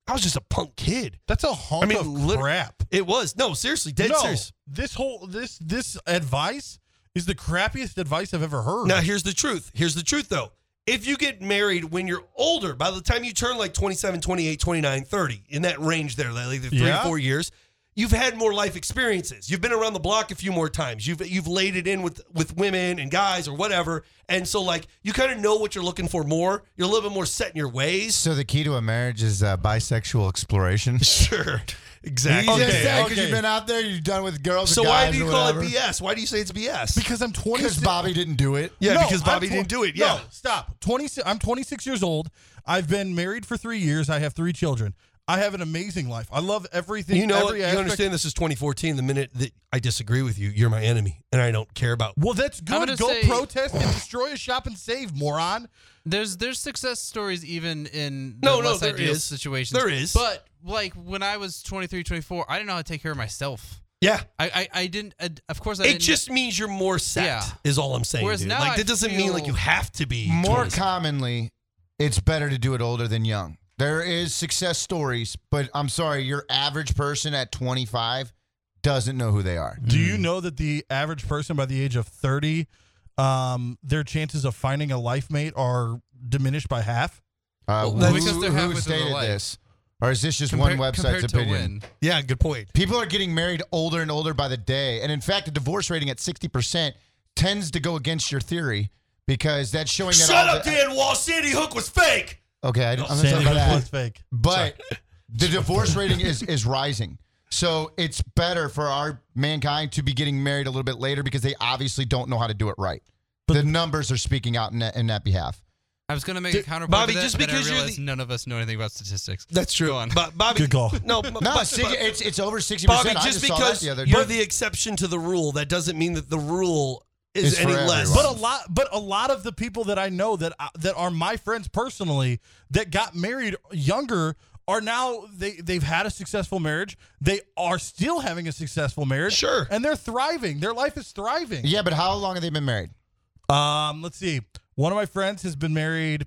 I was just a punk kid. That's a hunk I mean, of lit- crap. It was. No, seriously, dead no, serious. This whole this this advice is the crappiest advice I've ever heard. Now, here's the truth. Here's the truth, though. If you get married when you're older, by the time you turn like twenty-seven, twenty-eight, twenty-nine, thirty, in that range there, like the three Yeah. or four years, you've had more life experiences. You've been around the block a few more times. You've you've laid it in with, with women and guys or whatever. And so, like, you kind of know what you're looking for more. You're a little bit more set in your ways. So the key to a marriage is uh, bisexual exploration. Sure. Exactly. You just Okay, said because okay. you've been out there, you've done with girls. So and why guys do you or call whatever. it B S? Why do you say it's B S? Because I'm twenty. Because Bobby didn't do it. Yeah, No, because Bobby I'm tw- didn't do it. Yeah. No, stop. twenty. I'm twenty-six years old. I've been married for three years. I have three children. I have an amazing life. I love everything. You know, every you aspect. understand this is twenty fourteen. The minute that I disagree with you, you're my enemy, and I don't care about. Well, that's I'm good. gonna Go say- protest and destroy a shop and save, moron. There's there's success stories even in the No, no, less there ideal is. situations. There is. But like when I was twenty-three, twenty-four, I didn't know how to take care of myself. Yeah, I I, I didn't. Uh, of course, I it didn't. just means you're more set. Yeah. Is all I'm saying. Whereas dude. now like I that doesn't mean like feel- you have to be More twenty. commonly, it's better to do it older than young. There is success stories, but I'm sorry, your average person at twenty-five doesn't know who they are. Do you know that the average person by the age of thirty, um, their chances of finding a life mate are diminished by half? Uh, Well, who, that's because they're who halfway through their stated life. this? Or is this just Compar- one website's compared to opinion? when. Yeah, good point. People are getting married older and older by the day. And in fact, a divorce rating at sixty percent tends to go against your theory because that's showing that Shut all up, the, Dan Wall. Sandy Hook was fake. Okay, I, I'm going to Sandy talk about Hook was that. fake. But the divorce rating is is rising. So it's better for our mankind to be getting married a little bit later because they obviously don't know how to do it right. But the numbers are speaking out in that, in that behalf. I was going to make Dude, a counterpoint Bobby, to that, just but I because you're realized the- none of us know anything about statistics. That's true. Go on. Bo- Bobby, Good call. No, No, but, six- but- it's it's over sixty Bobby, percent. I just just saw that because the other you're day. the exception to the rule, that doesn't mean that the rule is It's for any less. everyone. But a lot, but a lot of the people that I know that I, that are my friends personally that got married younger are now they they've had a successful marriage. They are still having a successful marriage. Sure. and they're thriving. Their life is thriving. Yeah, but how long have they been married? Um, let's see. One of my friends has been married.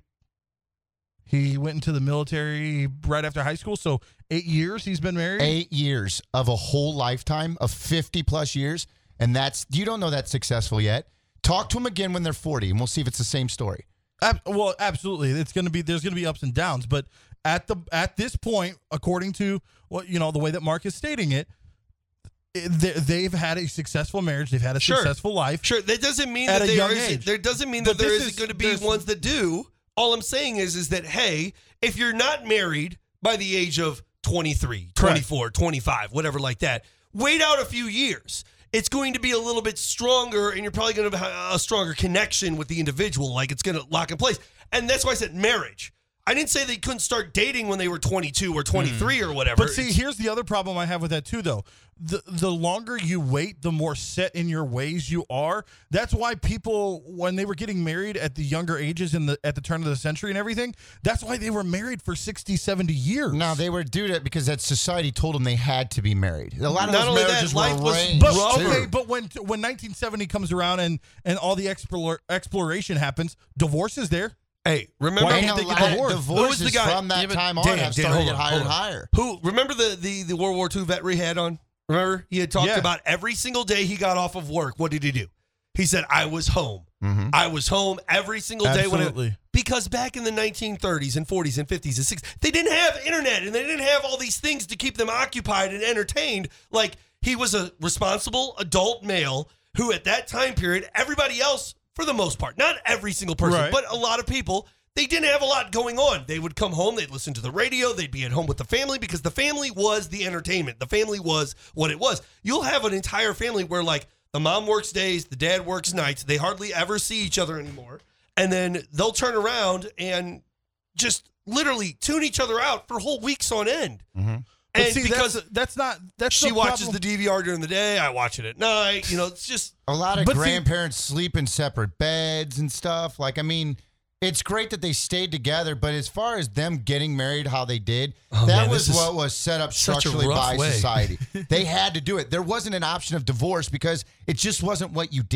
He went into the military right after high school, so eight years he's been married. Eight years of a whole lifetime of fifty plus years. And that's, you don't know that's successful yet. Talk to them again when they're forty, and we'll see if it's the same story. Ab- well, absolutely. It's going to be there's going to be ups and downs, but at the at this point, according to what you know, the way that Mark is stating it, it- they, they've had a successful marriage. They've had a Sure. successful life. Sure, that doesn't mean At that a they young are. age. There doesn't mean But that there this isn't is- going to be there's- ones that do. All I'm saying is, is that hey, if you're not married by the age of twenty-three, twenty-four, twenty-five, whatever like that, wait out a few years. It's going to be a little bit stronger, and you're probably going to have a stronger connection with the individual. Like it's going to lock in place, and that's why I said marriage. I didn't say they couldn't start dating when they were twenty-two or twenty-three or whatever. But see, here's the other problem I have with that too, though. The the longer you wait, the more set in your ways you are. That's why people, when they were getting married at the younger ages in the at the turn of the century and everything, that's why they were married for sixty, seventy years. Now, they were doing it because that society told them they had to be married. A lot of Not those only that, marriages life were was arranged. But Rubber. okay, but when when nineteen seventy comes around and and all the explore, exploration happens, divorce is there. hey, remember Why And can't a they lot get of divorced? Who was divorces the guy- from that Yeah, but time on Dan, have Dan, started to hold get on, higher hold and on. higher. Who remember the, the the World War Two vet we had on? Remember he had talked Yeah. about every single day he got off of work. What did he do? He said, "I was home. Mhm. I was home every single day." When Absolutely. it, because back in the nineteen thirties and forties and fifties and sixties, they didn't have internet and they didn't have all these things to keep them occupied and entertained. Like he was a responsible adult male who, at that time period, everybody else, for the most part, not every single person, Right. but a lot of people. They didn't have a lot going on. They would come home, they'd listen to the radio, they'd be at home with the family because the family was the entertainment. The family was what it was. You'll have an entire family where, like, the mom works days, the dad works nights, they hardly ever see each other anymore. And then they'll turn around and just literally tune each other out for whole weeks on end. Mhm. But And see, because that's, that's not that's she the watches problem. the D V R during the day, I watch it at night. You know, it's just. A lot of But see- grandparents sleep in separate beds and stuff. Like, I mean, it's great that they stayed together, but as far as them getting married how they did, Oh, that man, was this is what was set up such a structurally rough by way. society. They had to do it. There wasn't an option of divorce because it just wasn't what you did.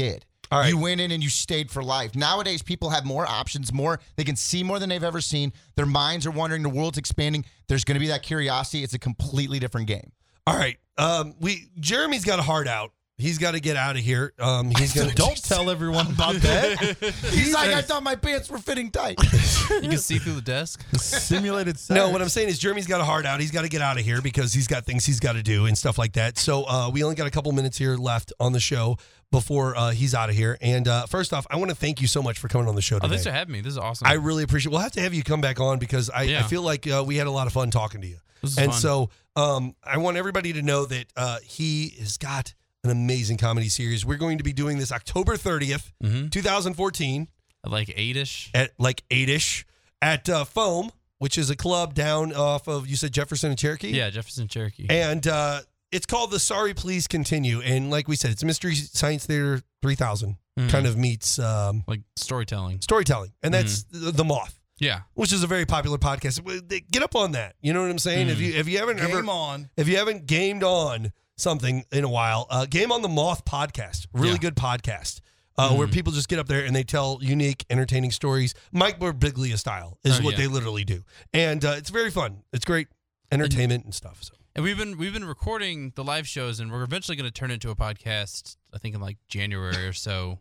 All right. You went in and you stayed for life. Nowadays, people have more options, more. They can see more than they've ever seen. Their minds are wandering. The world's expanding. There's going to be that curiosity. It's a completely different game. All right. Um, we Jeremy's got a heart out. He's got to get out of here. Um, he's gonna Don't tell everyone about that. He's like, I thought my pants were fitting tight. You can see through the desk. Simulated sex. No, what I'm saying is Jeremy's got a heart out. He's got to get out of here because he's got things he's got to do and stuff like that. So uh, we only got a couple minutes here left on the show before uh, he's out of here. And uh, first off, I want to thank you so much for coming on the show today. Oh, thanks for having me. This is awesome. I really appreciate it. We'll have to have you come back on because I, Yeah. I feel like uh, we had a lot of fun talking to you. This is and fun. so um, I want everybody to know that uh, he has got an amazing comedy series. We're going to be doing this October thirtieth, Mhm. twenty fourteen. At like eight-ish. At like eight-ish at uh, Foam, which is a club down off of, you said Jefferson and Cherokee? Yeah, Jefferson Cherokee. And uh, it's called the Sorry Please Continue. And like we said, it's Mystery Science Theater three thousand. Mhm. Kind of meets um, like storytelling. storytelling. And that's the, the Moth. Yeah. Which is a very popular podcast. Get up on that. You know what I'm saying? Mm. If you if you haven't Game ever on. if you haven't gamed on something in a while, uh, Game on the Moth podcast, really Yeah. good podcast, uh, where Mm. people just get up there and they tell unique, entertaining stories, Mike Birbiglia style is Oh, what yeah. they literally do, and uh, it's very fun. It's great entertainment and stuff. So And we've been we've been recording the live shows, and we're eventually going to turn it into a podcast. I think in like January or so,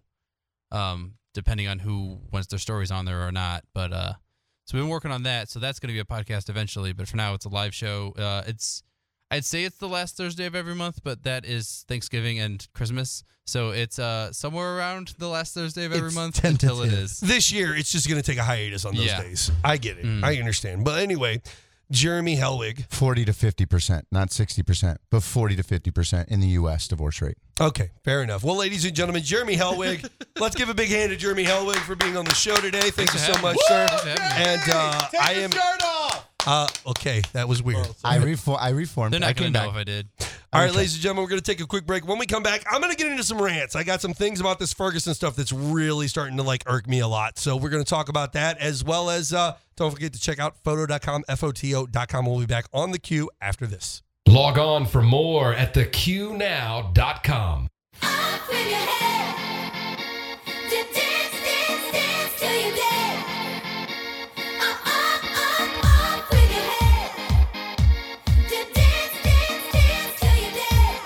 um, depending on who wants their stories on there or not. But uh, so we've been working on that. So that's going to be a podcast eventually. But for now, it's a live show. Uh, it's I'd say it's the last Thursday of every month, but that is Thanksgiving and Christmas. So it's uh somewhere around the last Thursday of every It's month until it tentative. is. this year, it's just going to take a hiatus on those Yeah. days. I get it. Mm. I understand. But anyway, Jeremy Hellwig. forty to fifty percent, not sixty percent, but forty to fifty percent in the U S divorce rate. Okay, fair enough. Well, ladies and gentlemen, Jeremy Hellwig. Let's give a big hand to Jeremy Hellwig for being on the show today. Thank you for so having much, me. sir. Thanks for having me. And uh, Take I your am. shirt off. Uh, okay, that was weird. I, reform, I reformed. They're I not came going to know back. if I did. All right, ladies and gentlemen, we're going to take a quick break. When we come back, I'm going to get into some rants. I got some things about this Ferguson stuff that's really starting to like irk me a lot. So we're going to talk about that, as well as uh, don't forget to check out photo dot com, F O T O dot com. We'll be back on the queue after this. Log on for more at the q now dot com. Up in your head. To dance, dance, dance till you're dead. Up, up, up, up with your head. To dance, dance, dance till you're dead.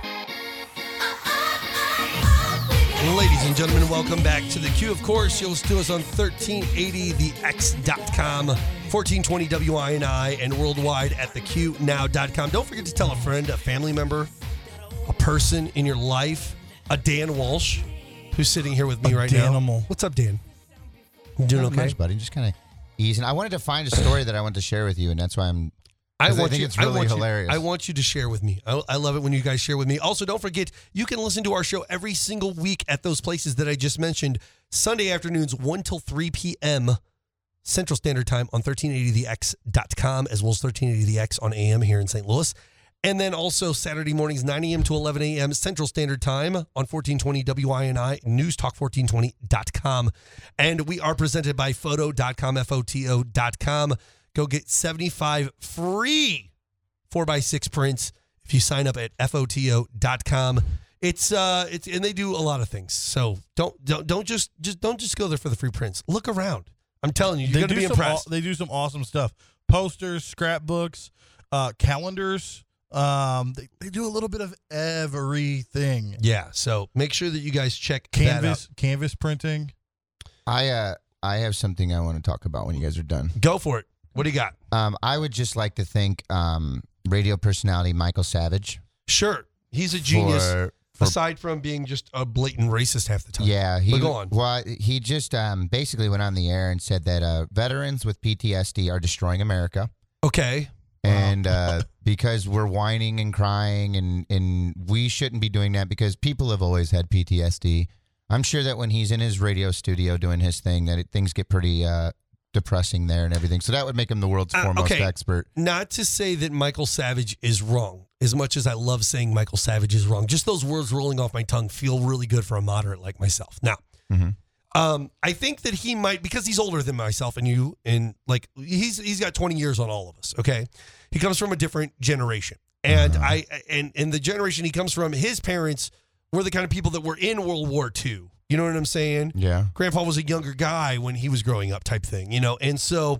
Up, up, up, up with your head. Ladies and gentlemen, welcome back to the queue. Of course, you'll listen to us on thirteen eighty the x dot com, fourteen twenty W I N I, and worldwide at the q now dot com. Don't forget to tell a friend, a family member, a person in your life, a Dan Walsh, who's sitting here with me A right now. Danimal. What's up, Dan? You doing Not okay? much, buddy. Just kind of easing. I wanted to find a story that I want to share with you, and that's why I'm. I 'cause I want think you, it's I really want you- hilarious. I want you to share with me. I, I love it when you guys share with me. Also, don't forget, you can listen to our show every single week at those places that I just mentioned. Sunday afternoons, one till three p.m. Central Standard Time on thirteen eighty the x dot com, as well as thirteen eighty the X on A M here in Saint Louis. And then also Saturday mornings, nine a.m. to eleven a.m. Central Standard Time on fourteen twenty W I N I, news talk fourteen twenty dot com. And we are presented by photo dot com, F O T O dot com. Go get seventy-five free four by six prints if you sign up at F O T O dot com. It's uh it's and they do a lot of things. So don't don't don't just just don't just go there for the free prints. Look around. I'm telling you, you're They going to do be some impressed. aw- they do some awesome stuff. Posters, scrapbooks, uh, calendars. Um, they, they do a little bit of everything. Yeah, so make sure that you guys check that out. Canvas, canvas printing. I uh, I have something I want to talk about when you guys are done. Go for it. What do you got? Um, I would just like to thank um, radio personality Michael Savage. Sure. He's a genius, For, for, aside from being just a blatant racist half the time. yeah, he But go on. Well, he just um, basically went on the air and said that uh, veterans with P T S D are destroying America. Okay. And uh, because we're whining and crying, and, and we shouldn't be doing that because people have always had P T S D. I'm sure that when he's in his radio studio doing his thing, that it, things get pretty uh, depressing there and everything. So that would make him the world's Uh, foremost okay. expert. Not to say that Michael Savage is wrong, as much as I love saying Michael Savage is wrong. Just those words rolling off my tongue feel really good for a moderate like myself. Now, Mhm. um, I think that he might, because he's older than myself and you, and like he's he's got twenty years on all of us. Okay, he comes from a different generation, and I and and the generation he comes from, his parents were the kind of people that were in World War Two You know what I'm saying? Yeah. Grandpa was a younger guy when he was growing up type thing, you know? And so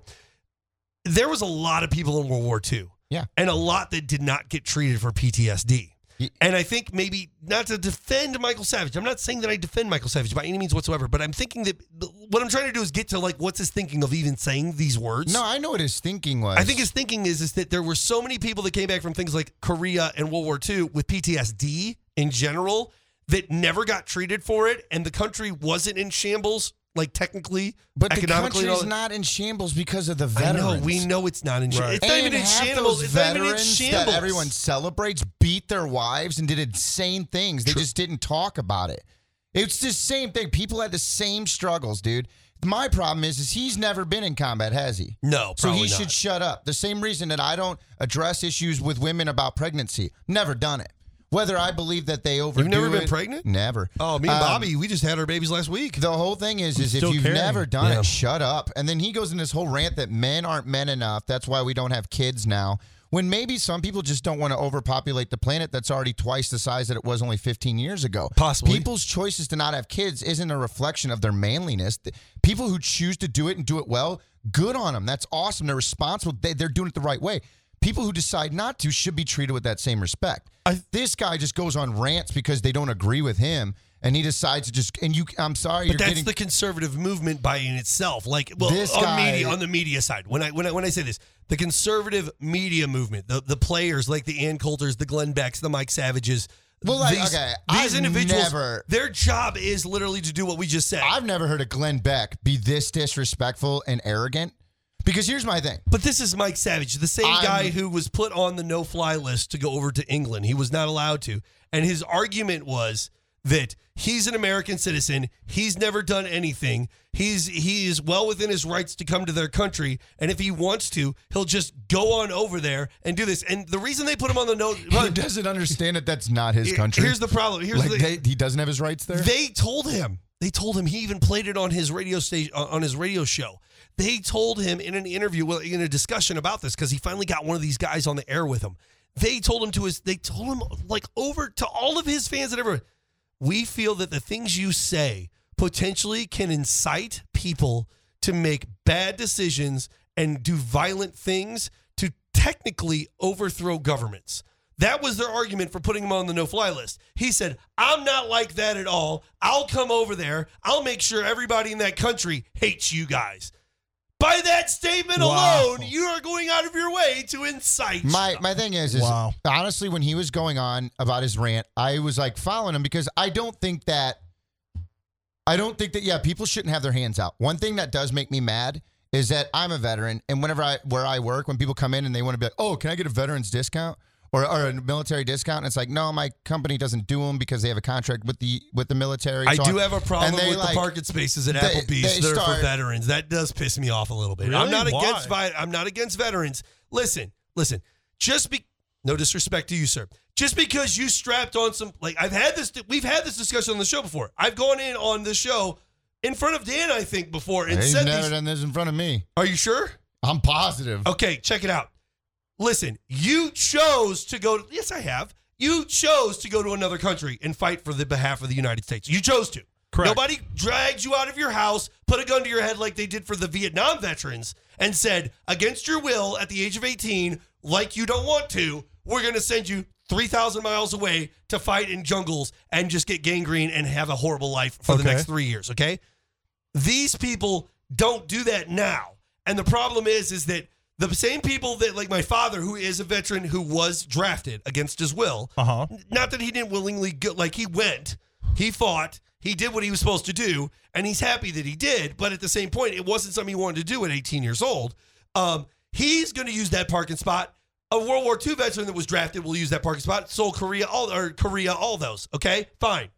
there was a lot of people in World War Two. Yeah. And a lot that did not get treated for P T S D. And I think maybe not to defend Michael Savage. I'm not saying that I defend Michael Savage by any means whatsoever, but I'm thinking that what I'm trying to do is get to like what's his thinking of even saying these words. No, I know what his thinking was. I think his thinking is, is that there were so many people that came back from things like Korea and World War Two with P T S D in general that never got treated for it, and the country wasn't in shambles, like technically, but the economically. country's not in shambles because of the veterans. I know, we know it's not in shambles. Right. It's not and even in half shambles. Those It's not even in veterans shambles. that everyone celebrates beat their wives and did insane things. They True. just didn't talk about it. It's the same thing. People had the same struggles, dude. My problem is, is he's never been in combat, has he? No, So probably he not. should shut up. The same reason that I don't address issues with women about pregnancy. Never done it. Whether I believe that they overdo You've never been it- pregnant? Never. Oh, me and Um, Bobby, we just had our babies last week. The whole thing is, is if Still you've carrying. never done Yeah. it, shut up. And then he goes in this whole rant that men aren't men enough. That's why we don't have kids now. When maybe some people just don't want to overpopulate the planet that's already twice the size that it was only fifteen years ago. Possibly. People's choices to not have kids isn't a reflection of their manliness. The- People who choose to do it and do it well, good on them. That's awesome. They're responsible. They, they're doing it the right way. People who decide not to should be treated with that same respect. I, this guy just goes on rants because they don't agree with him, and he decides to just. And you, I'm sorry, But you're that's getting the conservative movement by in itself. Like, well, This on guy- media, on the media side. When I when I when I say this, the conservative media movement, the the players like the Ann Coulters, the Glenn Becks, the Mike Savages. Well, like, these, okay, these I've individuals, never- their job is literally to do what we just said. I've never heard a Glenn Beck be this disrespectful and arrogant. Because here's my thing. But this is Mike Savage, the same I'm- guy who was put on the no-fly list to go over to England. He was not allowed to. And his argument was that he's an American citizen. He's never done anything. He's he is well within his rights to come to their country. And if he wants to, he'll just go on over there and do this. And the reason they put him on the no... He doesn't understand that that's not his country. Here's the problem. Here's like the, they, he doesn't have his rights there? They told him. They told him. He even played it on his radio station, on his radio show. They told him in an interview, well, in a discussion about this, because he finally got one of these guys on the air with him. They told him to his, they told him like over to all of his fans and everyone, we feel that the things you say potentially can incite people to make bad decisions and do violent things to technically overthrow governments. That was their argument for putting him on the no-fly list. He said, I'm not like that at all. I'll come over there. I'll make sure everybody in that country hates you guys. By that statement Wow. alone, you are going out of your way to incite. My my thing is, is Wow. honestly, when he was going on about his rant, I was like following him because I don't think that, I don't think that, yeah, people shouldn't have their hands out. One thing that does make me mad is that I'm a veteran, and whenever I, where I work, when people come in and they want to be like, oh, can I get a veteran's discount? Or, or a military discount, and it's like, no, my company doesn't do them because they have a contract with the with the military. I So do I- have a problem and they, with like, the parking spaces at they- Applebee's they that are start- for veterans. That does piss me off a little bit. I'm Really? not Why? against vi- I'm not against veterans. Listen, listen. Just be no disrespect to you, sir. Just because you strapped on some, like I've had this, we've had this discussion on the show before. I've gone in on the show in front of Dan, I think, before and He's said never these. done this in front of me. Are you sure? I'm positive. Okay, check it out. Listen, you chose to go to, yes, I have. You chose to go to another country and fight for the behalf of the United States. You chose to. Correct. Nobody dragged you out of your house, put a gun to your head like they did for the Vietnam veterans, and said, against your will, at the age of eighteen, like you don't want to, we're going to send you three thousand miles away to fight in jungles and just get gangrene and have a horrible life for the Okay. next three years, okay? These people don't do that now. And the problem is, is that the same people that, like my father, who is a veteran who was drafted against his will, Uh-huh. not that he didn't willingly go, like he went, he fought, he did what he was supposed to do, and he's happy that he did. But at the same point, it wasn't something he wanted to do at eighteen years old. Um, he's going to use that parking spot. A World War Two veteran that was drafted will use that parking spot. Seoul, Korea, all or Korea, all those. Okay, fine.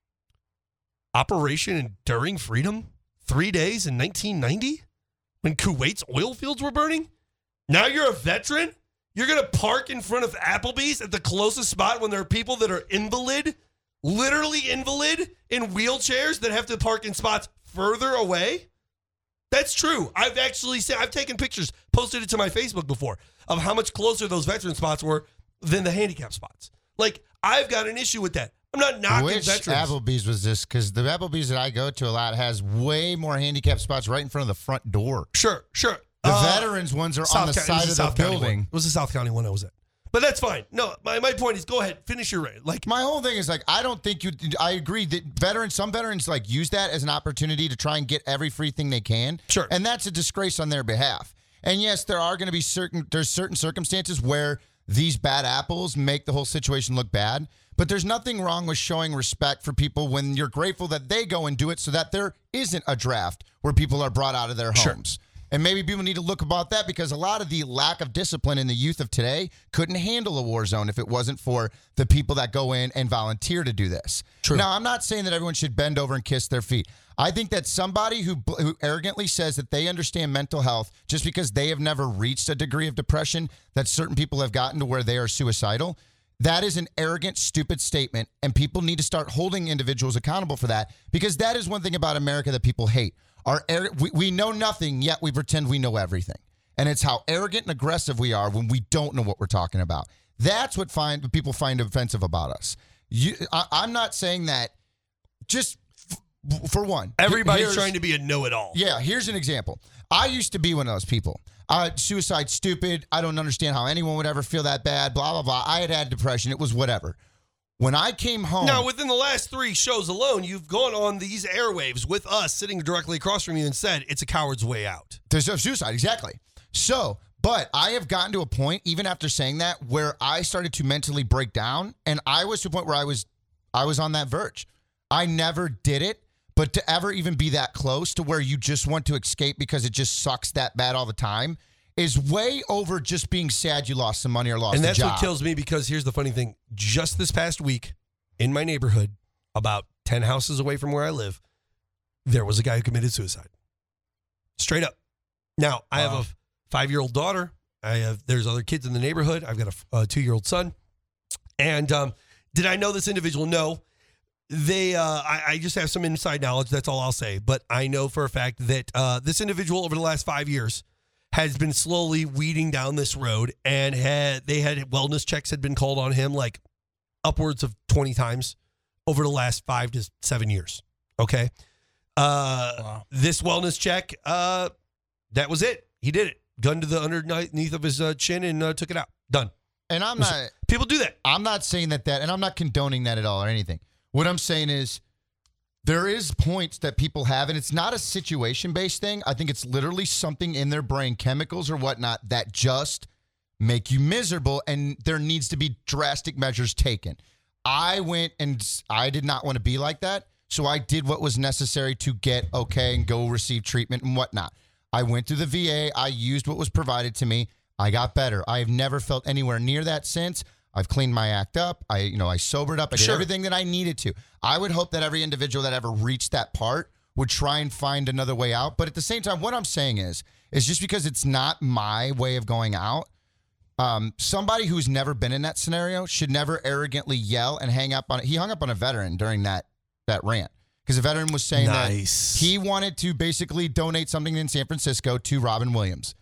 Operation Enduring Freedom, three days in nineteen ninety, when Kuwait's oil fields were burning. Now you're a veteran? You're going to park in front of Applebee's at the closest spot when there are people that are invalid, literally invalid, in wheelchairs that have to park in spots further away? That's true. I've actually seen, I've taken pictures, posted it to my Facebook before, of how much closer those veteran spots were than the handicap spots. Like, I've got an issue with that. I'm not knocking Which veterans. Applebee's was this? Because the Applebee's that I go to a lot has way more handicapped spots right in front of the front door. Sure, sure. The Uh, veterans ones are South on the County- it was side the of South the County building. one. It was the South County one I was at. But that's fine. No, my, my point is, go ahead, finish your rant. Like my whole thing is like I don't think you. I agree that veterans, some veterans like use that as an opportunity to try and get every free thing they can. Sure, and that's a disgrace on their behalf. And yes, there are going to be certain there's certain circumstances where these bad apples make the whole situation look bad. But there's nothing wrong with showing respect for people when you're grateful that they go and do it, so that there isn't a draft where people are brought out of their homes. Sure. And maybe people need to look about that because a lot of the lack of discipline in the youth of today couldn't handle a war zone if it wasn't for the people that go in and volunteer to do this. True. Now, I'm not saying that everyone should bend over and kiss their feet. I think that somebody who, who arrogantly says that they understand mental health just because they have never reached a degree of depression that certain people have gotten to where they are suicidal, that is an arrogant, stupid statement, and people need to start holding individuals accountable for that because that is one thing about America that people hate. Our we, we know nothing, yet we pretend we know everything. And it's how arrogant and aggressive we are when we don't know what we're talking about. That's what find what people find offensive about us. You, I, I'm not saying that just f- for one. everybody's here's- trying to be a know-it-all. Yeah, here's an example. I used to be one of those people. Uh, suicide, stupid. I don't understand how anyone would ever feel that bad, blah, blah, blah. I had had depression. It was whatever. When I came home. Now, within the last three shows alone, you've gone on these airwaves with us sitting directly across from you and said it's a coward's way out. There's no suicide, exactly. So, but I have gotten to a point, even after saying that, where I started to mentally break down, and I was to a point where I was, I was on that verge. I never did it, but to ever even be that close to where you just want to escape because it just sucks that bad all the time is way over just being sad you lost some money or lost And a that's job. what kills me because here's the funny thing. Just this past week in my neighborhood, about ten houses away from where I live, there was a guy who committed suicide. Straight up. Now, I have a five-year-old daughter. I have There's other kids in the neighborhood. I've got a, a two-year-old son. And um, did I know this individual? No. They, uh, I, I just have some inside knowledge. That's all I'll say. But I know for a fact that uh, this individual over the last five years has been slowly weeding down this road, and had they had wellness checks had been called on him like upwards of twenty times over the last five to seven years. Okay. Uh, wow. This wellness check, uh, that was it. He did it. Gun to the underneath of his uh, chin and uh, took it out. Done. And I'm not. People do that. I'm not saying that that, and I'm not condoning that at all or anything. What I'm saying is there is points that people have, and it's not a situation-based thing. I think it's literally something in their brain, chemicals or whatnot, that just make you miserable, and there needs to be drastic measures taken. I went and I did not want to be like that, so I did what was necessary to get okay and go receive treatment and whatnot. I went through the V A. I used what was provided to me. I got better. I have never felt anywhere near that since. I've cleaned my act up. I, you know, I sobered up. I did Sure. everything that I needed to. I would hope that every individual that ever reached that part would try and find another way out. But at the same time, what I'm saying is, is just because it's not my way of going out, um, somebody who's never been in that scenario should never arrogantly yell and hang up on it. He hung up on a veteran during that that rant because a veteran was saying Nice. that he wanted to basically donate something in San Francisco to Robin Williams.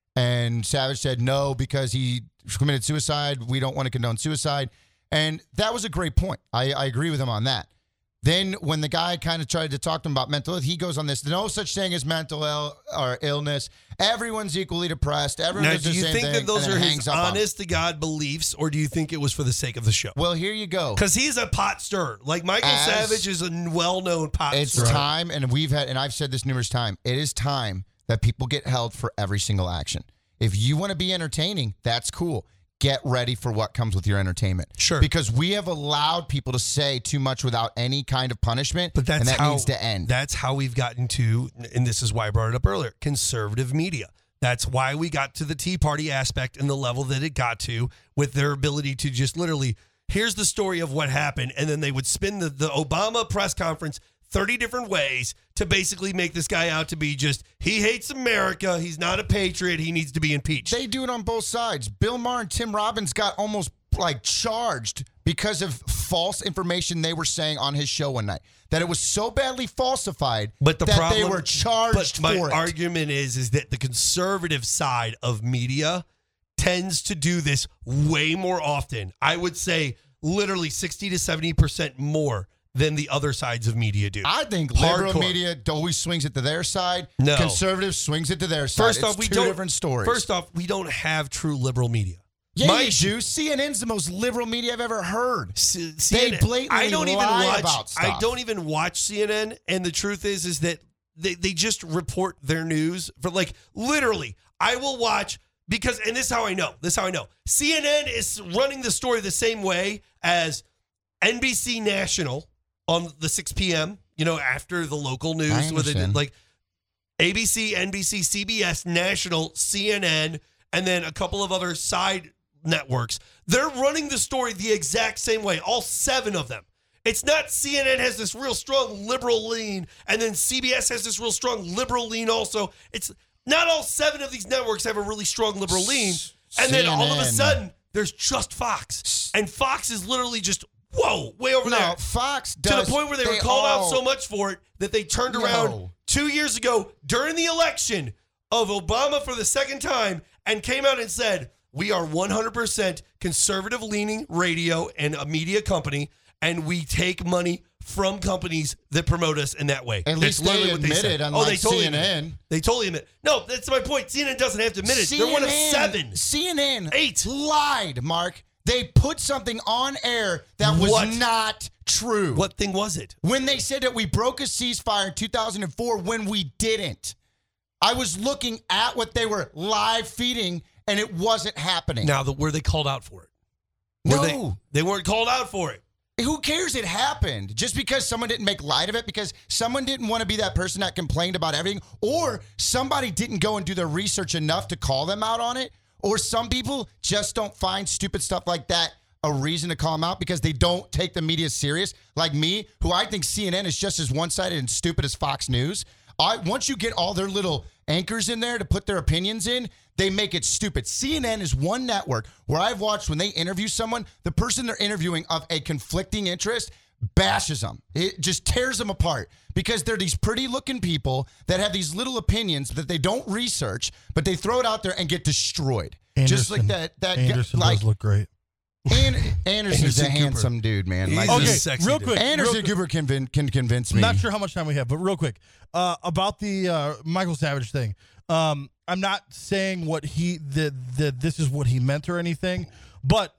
And Savage said no because he committed suicide. We don't want to condone suicide. And that was a great point. I, I agree with him on that. Then when the guy kind of tried to talk to him about mental health, he goes on this, no such thing as mental Ill, or illness. Everyone's equally depressed. Everyone Now, does do the you same think thing, that those and are then his hangs up on him. honest-to-God beliefs, or do you think it was for the sake of the show? Well, here you go. Because he's a pot stirrer. Like, Michael As- Savage is a well-known pot It's stirrer. time, and we've had, and I've said this numerous times, it is time that people get held for every single action. If you want to be entertaining, that's cool. Get ready for what comes with your entertainment. Sure. Because we have allowed people to say too much without any kind of punishment, But that's and that how, needs to end. That's how we've gotten to, and this is why I brought it up earlier, conservative media. That's why we got to the Tea Party aspect and the level that it got to with their ability to just literally, here's the story of what happened, and then they would spin the, the Obama press conference thirty different ways to basically make this guy out to be just, he hates America, he's not a patriot, he needs to be impeached. They do it on both sides. Bill Maher and Tim Robbins got almost like charged because of false information they were saying on his show one night. That it was so badly falsified But the that problem, they were charged but my for it. argument is, is that the conservative side of media tends to do this way more often. I would say literally sixty to seventy percent more than the other sides of media do. I think liberal Hardcore. media always swings it to their side. No. Conservative swings it to their side. First It's off, we two don't, different stories. First off, we don't have true liberal media. yeah, My you issue- do. C N N's the most liberal media I've ever heard. C- They C N N blatantly I don't even lie watch. about stuff. I don't even watch C N N, and the truth is, is that they, they just report their news for like literally. I will watch because, and this is how I know. This is how I know. C N N is running the story the same way as N B C National on the six p.m. You know, after the local I news, where they did understand. like A B C, N B C, C B S, National, C N N, and then a couple of other side networks. They're running the story the exact same way, all seven of them. It's not C N N has this real strong liberal lean, and then C B S has this real strong liberal lean also. It's not all seven of these networks have a really strong liberal lean. And then all of a C N N. sudden, there's just Fox. And Fox is literally just, whoa, way over No, there. Fox To does. the point where they, were they called all- out so much for it that they turned No. around two years ago during the election of Obama for the second time and came out and said, we are one hundred percent conservative leaning radio and a media company, and we take money from companies that promote us in that way. At least That's literally they what admit said. it, Oh, unlike they totally C N N. admit it. They totally admit it. No, that's my point. C N N doesn't have to admit it. They're one of seven. C N N Eight. lied, Mark. They put something on air that was What? not true. What thing was it? When they said that we broke a ceasefire in two thousand four when we didn't. I was looking at what they were live feeding, and it wasn't happening. Now, the, were they called out for it? Were No. They, they weren't called out for it. Who cares it happened? Just because someone didn't make light of it, because someone didn't want to be that person that complained about everything, or somebody didn't go and do their research enough to call them out on it, or some people just don't find stupid stuff like that a reason to call them out because they don't take the media serious, like me, who I think C N N is just as one-sided and stupid as Fox News. I, once you get all their little anchors in there to put their opinions in, they make it stupid. C N N is one network where I've watched when they interview someone, the person they're interviewing of a conflicting interest bashes them. It just tears them apart because they're these pretty looking people that have these little opinions that they don't research, but they throw it out there and get destroyed. Just like Anderson. that. That Anderson like does look great. and, Anderson's Anderson a Cooper. handsome dude, man. He's Like, a Okay, sexy real dude. quick. Anderson real quick. Cooper can, vin- can convince me. Not sure how much time we have, but real quick uh, about the uh, Michael Savage thing. Um, I'm not saying what he that that this is what he meant or anything, but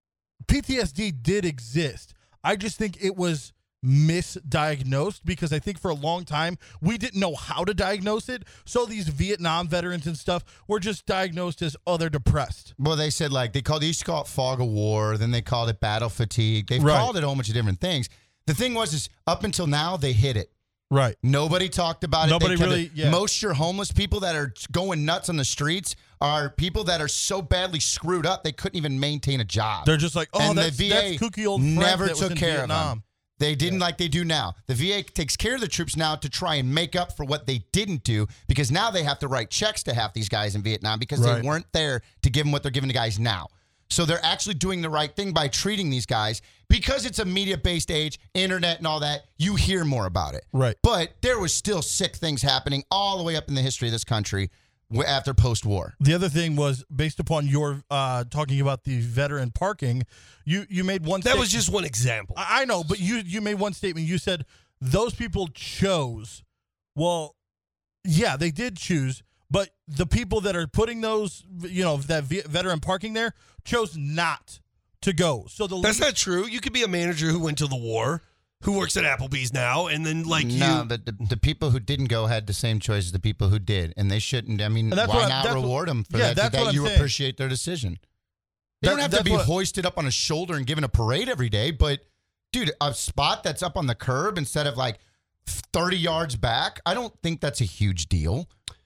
P T S D did exist. I just think it was misdiagnosed because I think for a long time we didn't know how to diagnose it. So these Vietnam veterans and stuff were just diagnosed as oh they're depressed. Well, they said like they called they used to call it fog of war, then they called it battle fatigue. They've Right. called it a whole bunch of different things. The thing was is up until now they hid it. Right. Nobody talked about it. They Nobody kept really- it- yeah. Most your homeless people that are going nuts on the streets are people that are so badly screwed up they couldn't even maintain a job. They're just like oh and that's, the V A that's kooky old Frank never that was took in care Vietnam. of them. They didn't like they do now. The V A takes care of the troops now to try and make up for what they didn't do because now they have to write checks to half these guys in Vietnam because Right. they weren't there to give them what they're giving to guys now. So they're actually doing the right thing by treating these guys because it's a media-based age, internet and all that. You hear more about it. Right. But there was still sick things happening all the way up in the history of this country w- after post-war. The other thing was based upon your uh, talking about the veteran parking. You you made one. That sta- was just one example. I I know, but you you made one statement. You said those people chose. Well, yeah, they did choose, but the people that are putting those, you know, that ve- veteran parking there chose not to go. So the That's not true. You could be a manager who went to the war, who works at Applebee's now, and then like no, you. but the, the people who didn't go had the same choice as the people who did, and they shouldn't. I mean, And that's why what I- not that's what- reward them for yeah, that? that's that what I'm you saying. appreciate their decision. They That- don't have to that's be what- hoisted up on a shoulder and given a parade every day, but dude, a spot that's up on the curb instead of like thirty yards back, I don't think that's a huge deal.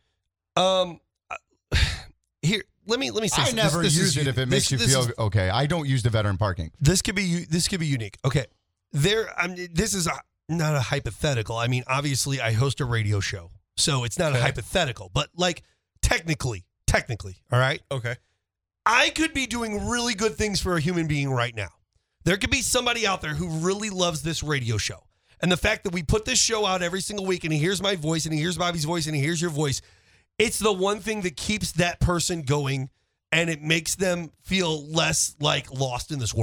Um, uh, here, let me let me say. I something. never This- this use is it uni- if it this- makes you this feel is- okay. I don't use the veteran parking. This could be u- this could be unique. Okay, there. I mean, this is a, not a hypothetical. I mean, obviously, I host a radio show, so it's not a Okay. hypothetical. But like, technically, technically, all right. okay. I could be doing really good things for a human being right now. There could be somebody out there who really loves this radio show. And the fact that we put this show out every single week and he hears my voice and he hears Bobby's voice and he hears your voice, it's the one thing that keeps that person going and it makes them feel less like lost in this world.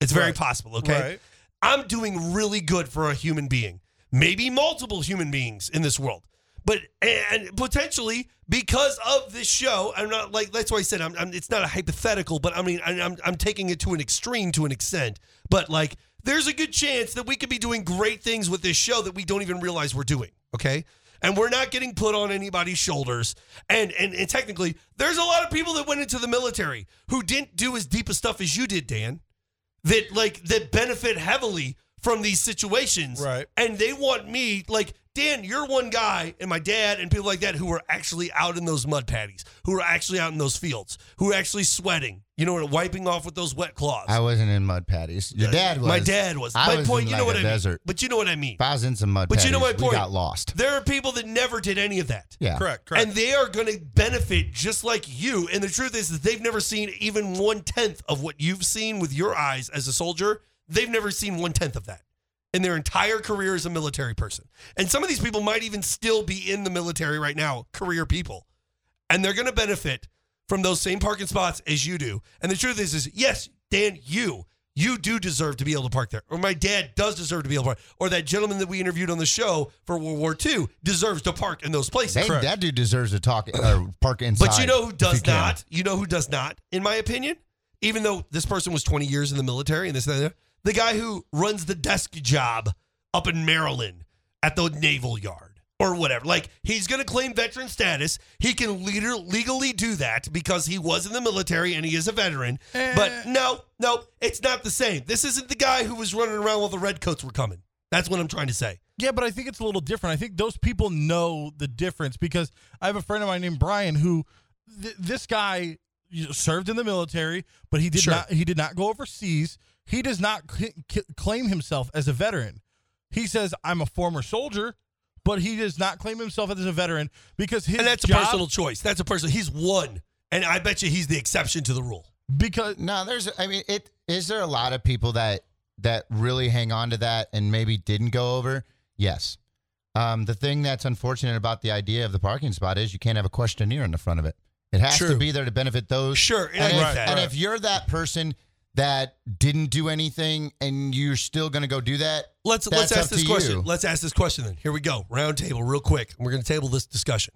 It's very Right. possible, okay? Right. I'm doing really good for a human being. Maybe multiple human beings in this world. But and potentially because of this show, I'm not like that's why I said I'm, I'm it's not a hypothetical, but I mean I'm I'm taking it to an extreme to an extent. But like there's a good chance that we could be doing great things with this show that we don't even realize we're doing, okay? And we're not getting put on anybody's shoulders. And, and and technically, there's a lot of people that went into the military who didn't do as deep a stuff as you did, Dan, that like that benefit heavily from these situations. Right. And they want me, like, Dan, you're one guy, and my dad and people like that who are actually out in those mud patties, who are actually out in those fields, who are actually sweating, you know, wiping off with those wet cloths. I wasn't in mud patties. Your dad was. My dad was. I My was point, in you like know what a I mean. desert. But you know what I mean. If I was in some mud But patties, you know my point. we got lost. There are people that never did any of that. Yeah. Correct, correct. And they are going to benefit just like you. And the truth is that they've never seen even one-tenth of what you've seen with your eyes as a soldier. They've never seen one-tenth of that in their entire career as a military person. And some of these people might even still be in the military right now, career people. And they're going to benefit from those same parking spots as you do. And the truth is, is yes, Dan, you, you do deserve to be able to park there. Or my dad does deserve to be able to park. Or that gentleman that we interviewed on the show for World War Two deserves to park in those places. They, that dude deserves to talk or park inside. But you know who if does you can. not? You know who does not, in my opinion? Even though this person was twenty years in the military and this and that, the guy who runs the desk job up in Maryland at the Naval Yard or whatever. Like, he's going to claim veteran status. He can leader, legally do that because he was in the military and he is a veteran. Eh. But no, no, it's not the same. This isn't the guy who was running around while the redcoats were coming. That's what I'm trying to say. Yeah, but I think it's a little different. I think those people know the difference because I have a friend of mine named Brian who th- this guy you know, served in the military, but he did Sure. not he did not go overseas. He does not c- c- claim himself as a veteran. He says I'm a former soldier, but he does not claim himself as a veteran because his And that's job, a personal choice. That's a personal. He's one. And I bet you he's the exception to the rule. because No, there's. I mean, it is there a lot of people that that really hang on to that and maybe didn't go over. Yes. Um, the thing that's unfortunate about the idea of the parking spot is you can't have a questionnaire in the front of it. It has True. to be there to benefit those. Sure, and I And, get if, that. and Right. if you're that person that didn't do anything and you're still going to go do that, Let's that's let's up ask this to question. you. Let's ask this question then. Here we go. Round table, real quick. We're going to table this discussion.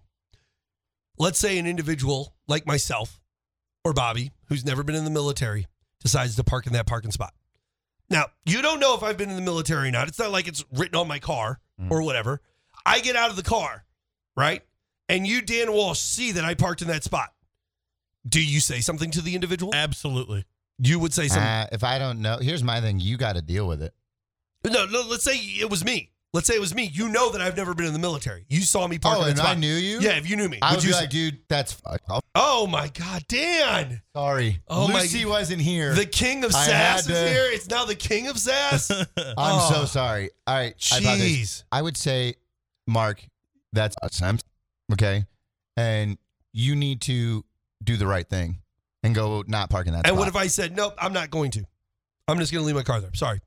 Let's say an individual like myself or Bobby, who's never been in the military, decides to park in that parking spot. Now, you don't know if I've been in the military or not. It's not like it's written on my car Mm. or whatever. I get out of the car, right? And you, Dan Walsh, see that I parked in that spot. Do you say something to the individual? absolutely. You would say something. Uh, if I don't know, here's my thing. You got to deal with it. No, no, let's say it was me. Let's say it was me. You know that I've never been in the military. You saw me park Oh, in that and spot. I knew you? Yeah, if you knew me. I would would you be say- like, dude, that's fucked up. Oh my God, Dan. Sorry. Oh, my- Lucy wasn't here. The king of I sass had is to- here. It's now the king of sass. I'm Oh. so sorry. All right. I apologize. Jeez. I would say, Mark, that's us. Okay. And you need to do the right thing and go not park in that And spot. what if I said, nope, I'm not going to. I'm just going to leave my car there. Sorry.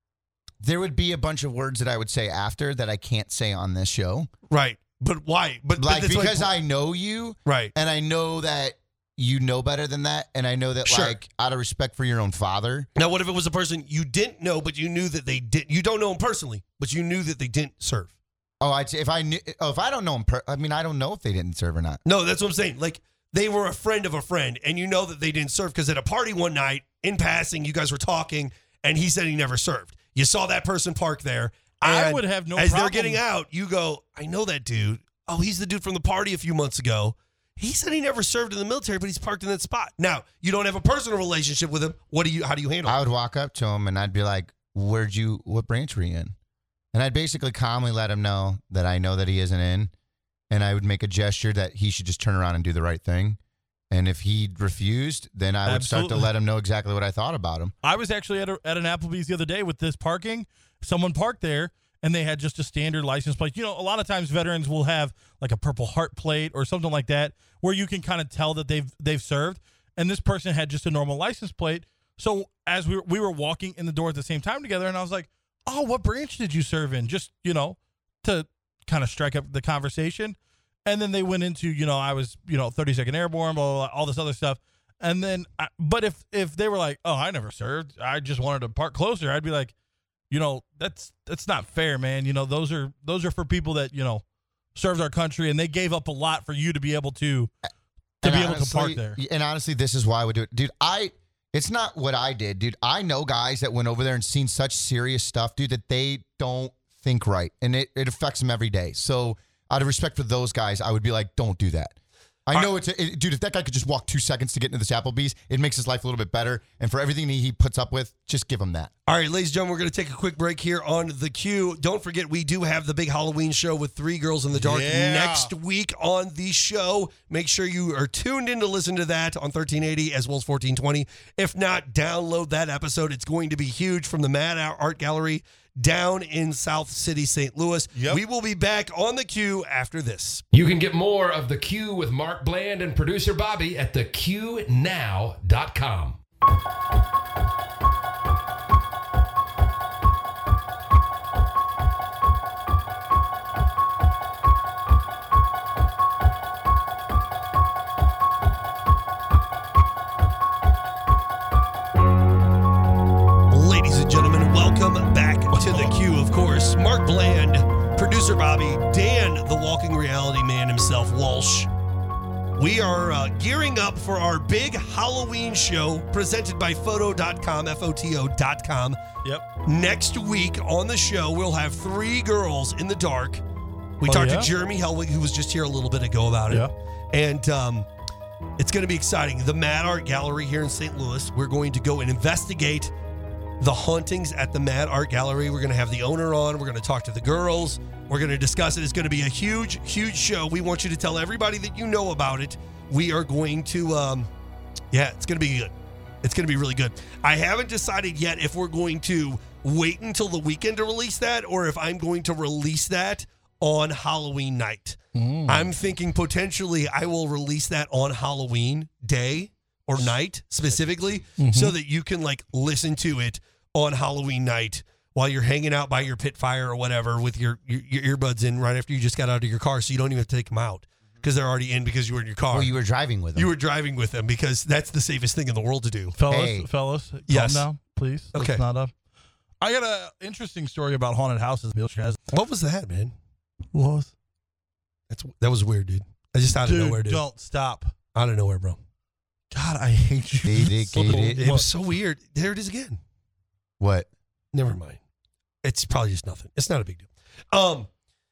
There would be a bunch of words that I would say after that I can't say on this show. Right. But why? But, but Like, that's because like, I know you. Right. And I know that you know better than that. And I know that, Sure. like, out of respect for your own father. Now, what if it was a person you didn't know, but you knew that they did? You don't know them personally, but you knew that they didn't serve. Oh, I'd say if I knew, oh, if I don't know him, per, I mean, I don't know if they didn't serve or not. No, that's what I'm saying. Like, they were a friend of a friend, and you know that they didn't serve because at a party one night, in passing, you guys were talking, and he said he never served. You saw that person park there. I and would have no As problem. they're getting out, you go, I know that dude. Oh, he's the dude from the party a few months ago. He said he never served in the military, but he's parked in that spot. Now, you don't have a personal relationship with him. What do you? How do you handle it? I would walk up to him and I'd be like, where'd you, what branch were you in? And I'd basically calmly let him know that I know that he isn't in. And I would make a gesture that he should just turn around and do the right thing. And if he refused, then I would start to Absolutely. let him know exactly what I thought about him. I was actually at, a, at an Applebee's the other day with this parking. Someone parked there, and they had just a standard license plate. You know, a lot of times veterans will have like a Purple Heart plate or something like that, where you can kind of tell that they've they've served. And this person had just a normal license plate. So as we were, we were walking in the door at the same time together, and I was like, "Oh, what branch did you serve in?" Just you know, to kind of strike up the conversation. And then they went into, you know, I was, you know, thirty-second Airborne, blah, blah, blah, all this other stuff. and then, I, but if if they were like, oh, I never served, I just wanted to park closer, I'd be like, you know, that's that's not fair, man. You know, those are those are for people that you know served our country, and they gave up a lot for you to be able to to And be able honestly- to park there. And honestly, this is why I would do it, dude. I it's not what I did, dude. I know guys that went over there and seen such serious stuff, dude, that they don't think right, and it, it affects them every day. So out of respect for those guys, I would be like, don't do that. I know it's, a, it, dude, if that guy could just walk two seconds to get into this Applebee's, it makes his life a little bit better. And for everything he, he puts up with, just give him that. All right, ladies and gentlemen, we're going to take a quick break here on The Q. Don't forget, we do have the big Halloween show with Three Girls in the Dark Yeah. next week on the show. Make sure you are tuned in to listen to that on thirteen eighty as well as fourteen twenty. If not, download that episode. It's going to be huge from the Mad Art Gallery down in South City, Saint Louis. Yep. We will be back on The Q after this. You can get more of The Q with Mark Bland and producer Bobby at the q now dot com. Ladies and gentlemen, welcome back to The Q, of course. Mark Bland, producer Bobby, Dan, the walking reality man himself, Walsh. We are uh, gearing up for our big Halloween show presented by photo dot com, F O T O dot com. Yep. Next week on the show, we'll have Three Girls in the Dark. We Oh, talked yeah? to Jeremy Helwig, who was just here a little bit ago about it. Yeah. And um, it's going to be exciting. The Mad Art Gallery here in Saint Louis, we're going to go and investigate the hauntings at the Mad Art Gallery. We're going to have the owner on. We're going to talk to the girls. We're going to discuss it. It's going to be a huge, huge show. We want you to tell everybody that you know about it. We are going to, um, yeah, it's going to be good. It's going to be really good. I haven't decided yet if we're going to wait until the weekend to release that or if I'm going to release that on Halloween night. Mm. I'm thinking potentially I will release that on Halloween day or night specifically Mm-hmm. so that you can like listen to it on Halloween night while you're hanging out by your pit fire or whatever with your, your, your earbuds in right after you just got out of your car, so you don't even have to take them out because they're already in because you were in your car. Well, you were driving with him. You were driving with them because that's the safest thing in the world to do. Fellas, Hey. fellas, calm Yes. down, please. Let's Okay. not up. I got an interesting story about haunted houses. Bill Chaz. What was that, man? What was? That's that was weird, dude. I just out of Dude, nowhere, dude. don't stop. Out of nowhere, bro. God, I hate you. Hate it, so hate it. It was so weird. There it is again. What? Never mind. It's probably just nothing. It's not a big deal. Um,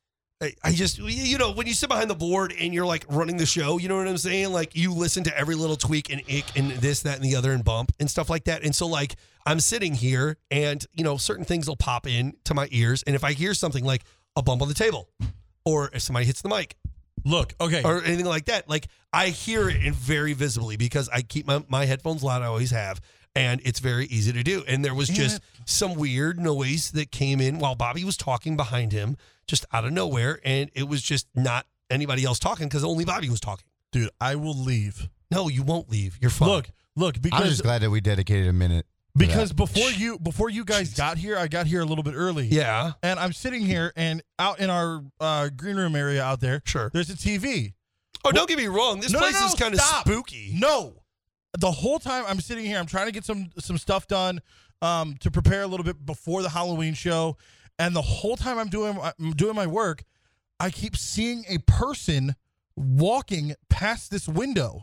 I, I just, you know, when you sit behind the board and you're like running the show, you know what I'm saying? Like you listen to every little tweak and ick and this, that, and the other and bump and stuff like that. And so like I'm sitting here and, you know, certain things will pop in to my ears. And if I hear something like a bump on the table or if somebody hits the mic Look, okay. or anything like that, like I hear it in very visibly because I keep my, my headphones loud. I always have. And it's very easy to do. And there was Damn just it. some weird noise that came in while Bobby was talking behind him, just out of nowhere. And it was just not anybody else talking because only Bobby was talking. Dude, I will leave. No, you won't leave. You're fine. Look, look, I'm because just glad that we dedicated a minute. for because that. before you before you guys got here, I got here a little bit early. Yeah, And I'm sitting here and out in our uh, green room area out there, sure. there's a T V. Oh, don't get me wrong. This No, no, place no, is kind of stop. spooky. No. The whole time I'm sitting here, I'm trying to get some some stuff done um, to prepare a little bit before the Halloween show. And the whole time I'm doing I'm doing my work, I keep seeing a person walking past this window.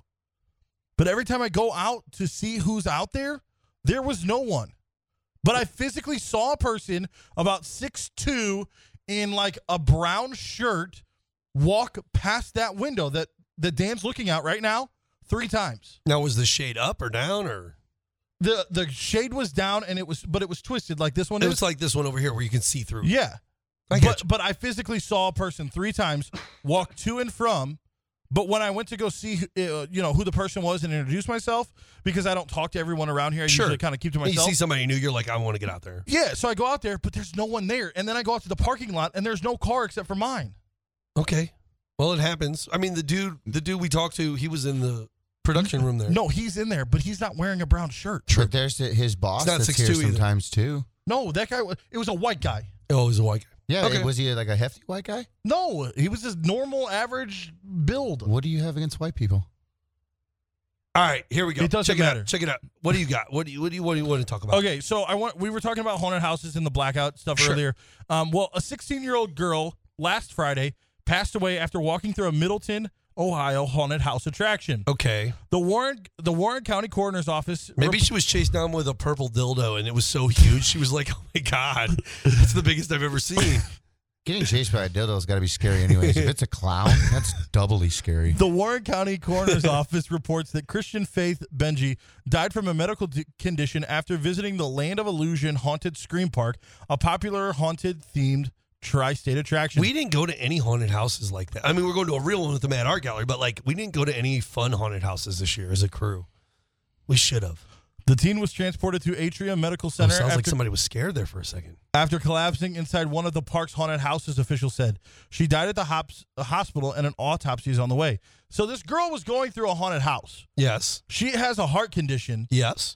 But every time I go out to see who's out there, there was no one. But I physically saw a person about six two in like a brown shirt walk past that window that, that Dan's looking out right now three times. Now, was the shade up or down, or The the shade was down and it was but it was twisted like this one it is. was like this one over here where you can see through? Yeah. I get but but I physically saw a person three times walk to and from. But when I went to go see, uh, you know, who the person was and introduce myself, because I don't talk to everyone around here, I Sure. usually kind of keep to And you myself. see somebody new, you're like, I want to get out there. Yeah, so I go out there, but there's no one there. And then I go out to the parking lot, and there's no car except for mine. Okay. Well, it happens. I mean, the dude, the dude we talked to, he was in the production room there. No, he's in there, but he's not wearing a brown shirt. But there's the, his boss It's not that's six here two either. sometimes too. No, that guy, wa- it was a white guy. Oh, he's a white guy. Yeah, Okay. was he like a hefty white guy? No, he was just normal, average build. What do you have against white people? All right, here we go. It doesn't Check matter. it out. Check it out. What do you got? What do you what do you, what do you want to talk about? Okay, so I want we were talking about haunted houses and the blackout stuff Sure. earlier. Um, well, a sixteen-year-old girl last Friday passed away after walking through a Middleton, Ohio haunted house attraction. Okay. The Warren the Warren County Coroner's Office. Maybe she was chased down with a purple dildo and it was so huge she was like, "Oh my god, that's the biggest I've ever seen." Getting chased by a dildo's got to be scary anyways. If it's a clown, that's doubly scary. The Warren County Coroner's Office reports that Christian Faith Benji died from a medical d- condition after visiting the Land of Illusion Haunted Scream Park, a popular haunted-themed tri-state attraction. We didn't go to any haunted houses like that. I mean, we're going to a real one with the Mad Art Gallery, but like we didn't go to any fun haunted houses this year as a crew. We should have. The teen was transported to Atrium Medical Oh, Center sounds after, like somebody was scared there for a second. after collapsing inside one of the park's haunted houses, officials said. She died at the hops, uh, hospital and an autopsy is on the way. So this girl was going through a haunted house. Yes. She has a heart condition. Yes.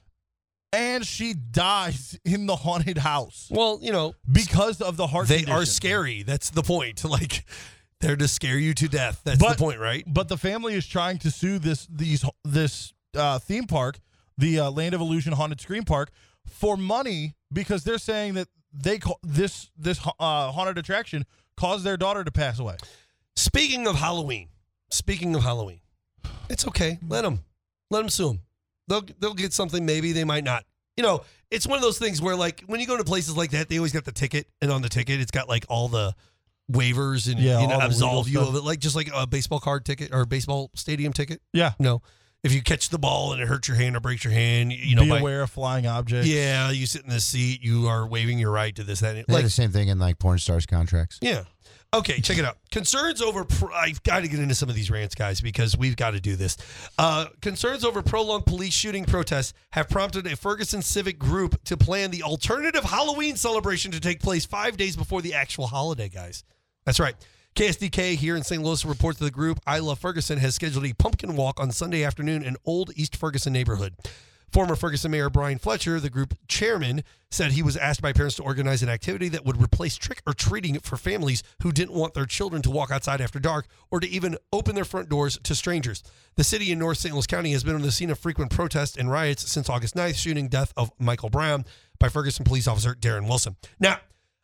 And she dies in the haunted house. Well, you know, because of the heart they condition. are scary. That's the point. Like, they're to scare you to death. That's But- the point, right? But the family is trying to sue this these this uh, theme park, the uh, Land of Illusion Haunted Scream Park, for money because they're saying that they ca- this this uh, haunted attraction caused their daughter to pass away. Speaking of Halloween, speaking of Halloween, it's okay. Let them, let them sue them. They'll they'll get something. Maybe they might not. You know, it's one of those things where like when you go to places like that, they always got the ticket, and on the ticket, it's got like all the waivers and Yeah, you know all the absolve legal you stuff. of it, like just like a baseball card ticket or a baseball stadium ticket. Yeah. No, if you catch the ball and it hurts your hand or breaks your hand, you know, Be by, aware of flying objects. yeah, you sit in the seat, you are waiving your right to this, that, and They like have the same thing in like porn stars' contracts. yeah. Okay, check it out. Concerns over, pro- I've got to get into some of these rants, guys, because we've got to do this. Uh, concerns over prolonged police shooting protests have prompted a Ferguson civic group to plan the alternative Halloween celebration to take place five days before the actual holiday, guys. That's right. K S D K here in Saint Louis reports to the group I Love Ferguson has scheduled a pumpkin walk on Sunday afternoon in Old East Ferguson neighborhood. Former Ferguson Mayor Brian Fletcher, the group chairman, said he was asked by parents to organize an activity that would replace trick-or-treating for families who didn't want their children to walk outside after dark or to even open their front doors to strangers. The city in North Saint Louis County has been on the scene of frequent protests and riots since August ninth, shooting death of Michael Brown by Ferguson police officer Darren Wilson. Now,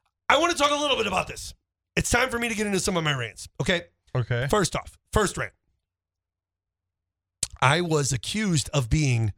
I want to talk a little bit about this. It's time for me to get into some of my rants, okay? Okay. First off, first rant. I was accused of being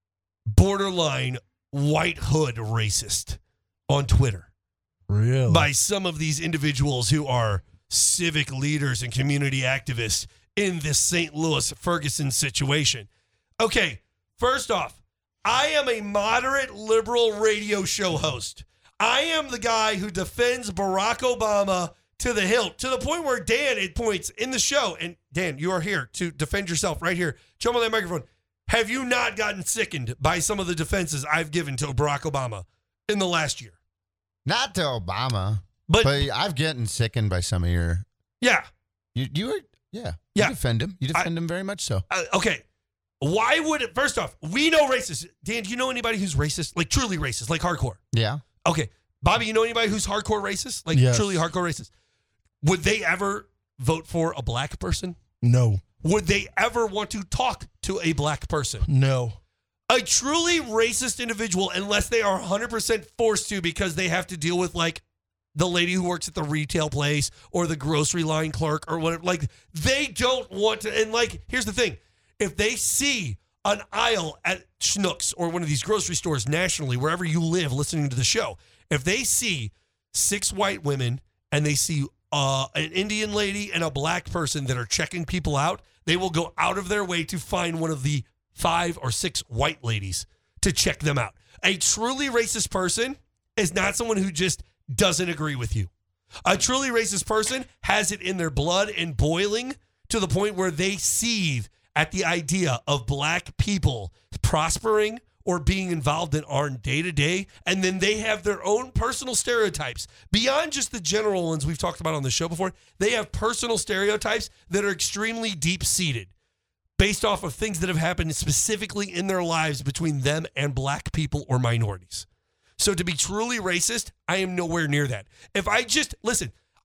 borderline white hood racist on Twitter Really? by some of these individuals who are civic leaders and community activists in this Saint Louis Ferguson situation. Okay, first off, I am a moderate liberal radio show host. I am the guy who defends Barack Obama to the hilt, to the point where Dan, it points in the show, and Dan, you are here to defend yourself right here. Jump on that microphone. Have you not gotten sickened by some of the defenses I've given to Barack Obama in the last year? Not to Obama, But, but I've gotten sickened by some of your. yeah, You, you were, yeah, Yeah. You defend him. You defend him very much so. uh, okay. Why would it, first off, we know racists. Dan, do you know anybody who's racist? Like truly racist, like hardcore? Yeah. Okay. Bobby, you know anybody who's hardcore racist? Like Yes. truly hardcore racist? Would they ever vote for a black person? No. Would they ever want to talk to a black person? No. A truly racist individual, unless they are one hundred percent forced to because they have to deal with like the lady who works at the retail place or the grocery line clerk or whatever, like they don't want to. And like, here's the thing. If they see an aisle at Schnucks or one of these grocery stores nationally, wherever you live listening to the show, if they see six white women and they see uh, an Indian lady and a black person that are checking people out, they will go out of their way to find one of the five or six white ladies to check them out. A truly racist person is not someone who just doesn't agree with you. A truly racist person has it in their blood and boiling to the point where they seethe at the idea of black people prospering or being involved in our day-to-day, and then they have their own personal stereotypes. Beyond just the general ones we've talked about on the show before, they have personal stereotypes that are extremely deep-seated based off of things that have happened specifically in their lives between them and black people or minorities. So to be truly racist, I am nowhere near that. If I just, listen,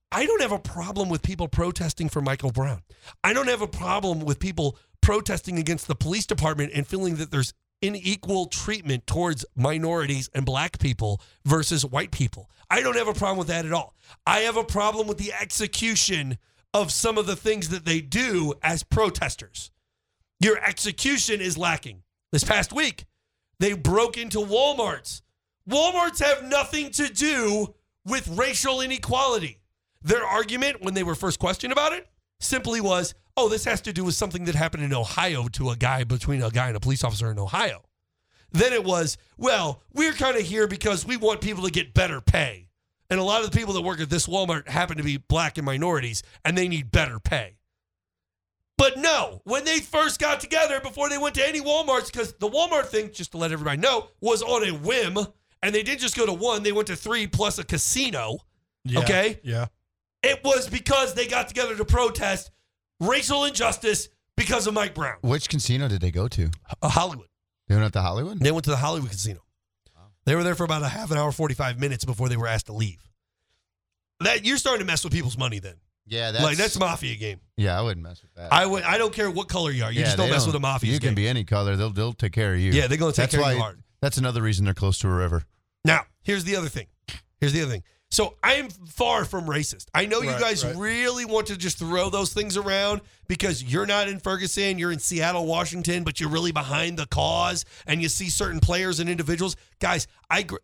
I don't have a problem with people protesting for Michael Brown. I don't have a problem with people protesting against the police department and feeling that there's unequal treatment towards minorities and black people versus white people. I don't have a problem with that at all. I have a problem with the execution of some of the things that they do as protesters. Your execution is lacking. This past week, they broke into Walmarts. Walmarts have nothing to do with racial inequality. Their argument when they were first questioned about it simply was, oh, this has to do with something that happened in Ohio to a guy between a guy and a police officer in Ohio. Then it was, well, we're kind of here because we want people to get better pay. And a lot of the people that work at this Walmart happen to be black and minorities, and they need better pay. But no, when they first got together, before they went to any Walmarts, because the Walmart thing, just to let everybody know, was on a whim, and they didn't just go to one, they went to three plus a casino, Yeah, okay? Yeah. It was because they got together to protest racial injustice because of Mike Brown. Which casino did they go to? Uh, Hollywood. They went up to Hollywood? They went to the Hollywood casino. They were there for about a half an hour, forty-five minutes before they were asked to leave. That you're starting to mess with people's money then. Yeah, that's like that's mafia game. Yeah, I wouldn't mess with that. I would. I don't care what color you are. You Yeah, just don't they mess with a mafia. You game. can be any color. They'll they'll take care of you. Yeah, they're gonna take that's care of why, you hard. That's another reason they're close to a river. Now, here's the other thing. Here's the other thing. So I am far from racist. I know you Right, guys right. really want to just throw those things around because you're not in Ferguson, you're in Seattle, Washington, but you're really behind the cause and you see certain players and individuals. Guys, I gr-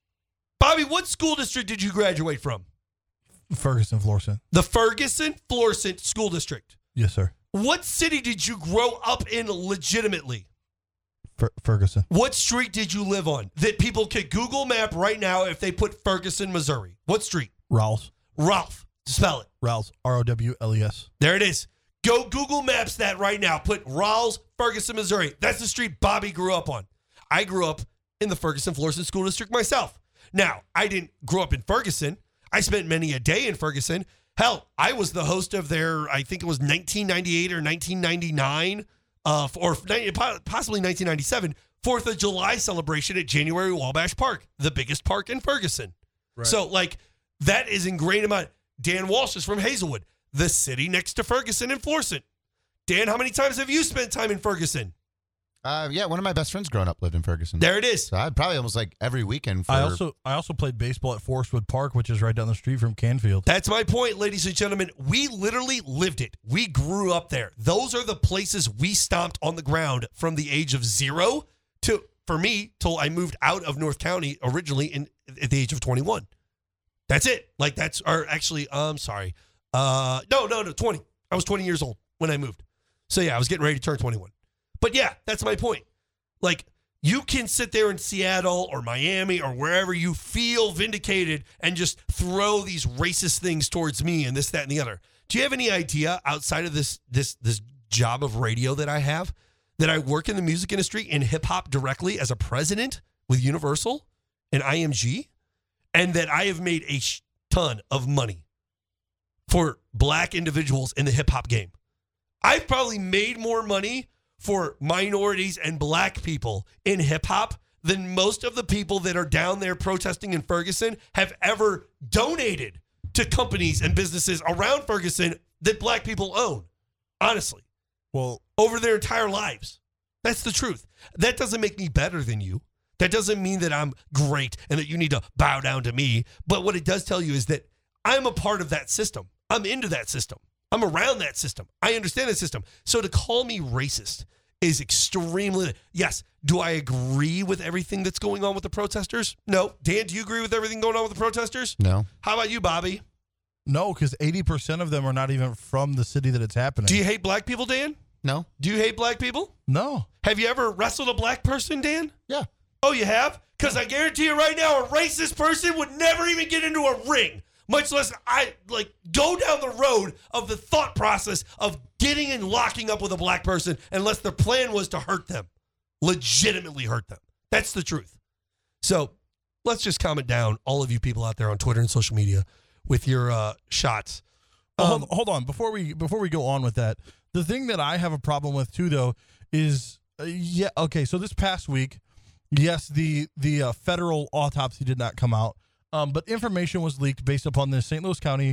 Bobby, what school district did you graduate from? Ferguson, Florissant. The Ferguson Florissant School District. Yes, sir. What city did you grow up in legitimately? Fer- Ferguson. What street did you live on that people could Google map right now if they put Ferguson, Missouri? What street? Rowles. Ralph. Spell it. Rowles. R O W L E S. There it is. Go Google Maps that right now. Put Ralls, Ferguson, Missouri. That's the street Bobby grew up on. I grew up in the Ferguson Florissant School District myself. Now, I didn't grow up in Ferguson. I spent many a day in Ferguson. Hell, I was the host of their, I think it was nineteen ninety-eight or nineteen ninety-nine, uh, or possibly nineteen ninety-seven, fourth of July celebration at January Wabash Park, the biggest park in Ferguson. Right. So, like, that is ingrained in my... Dan Walsh is from Hazelwood, the city next to Ferguson and Florissant. Dan, how many times have you spent time in Ferguson? Uh, yeah, one of my best friends growing up lived in Ferguson. There it is. So I'd probably almost like every weekend. For I also I also played baseball at Forestwood Park, which is right down the street from Canfield. That's my point, ladies and gentlemen. We literally lived it. We grew up there. Those are the places we stomped on the ground from the age of zero to, for me, till I moved out of North County originally in at the age of twenty-one. That's it. Like that's, or actually, I'm um, sorry. Uh, no, no, no, twenty. I was twenty years old when I moved. So yeah, I was getting ready to turn twenty-one. But yeah, that's my point. Like, you can sit there in Seattle or Miami or wherever you feel vindicated and just throw these racist things towards me and this, that, and the other. Do you have any idea outside of this this this job of radio that I have that I work in the music industry in hip hop directly as a president with Universal and I M G, and that I have made a sh- ton of money for black individuals in the hip hop game? I've probably made more money for minorities and black people in hip hop than most of the people that are down there protesting in Ferguson have ever donated to companies and businesses around Ferguson that black people own. Honestly. Well, over their entire lives. That's the truth. That doesn't make me better than you. That doesn't mean that I'm great and that you need to bow down to me. But what it does tell you is that I'm a part of that system. I'm into that system. I'm around that system. I understand that system. So to call me racist is extremely... Yes, do I agree with everything that's going on with the protesters? No. Dan, do you agree with everything going on with the protesters? No. How about you, Bobby? No, because eighty percent of them are not even from the city that it's happening. Do you hate black people, Dan? No. Do you hate black people? No. Have you ever wrestled a black person, Dan? Yeah. Oh, you have? Because I guarantee you right now, a racist person would never even get into a ring. Much less I like go down the road of the thought process of getting and locking up with a black person unless their plan was to hurt them, legitimately hurt them. That's the truth. So let's just calm it down, all of you people out there on Twitter and social media, with your uh, shots. Um, Um, hold, hold on before we before we go on with that. The thing that I have a problem with too, though, is uh, yeah okay. So this past week, yes, the the uh, federal autopsy did not come out. Um, but information was leaked based upon the Saint Louis County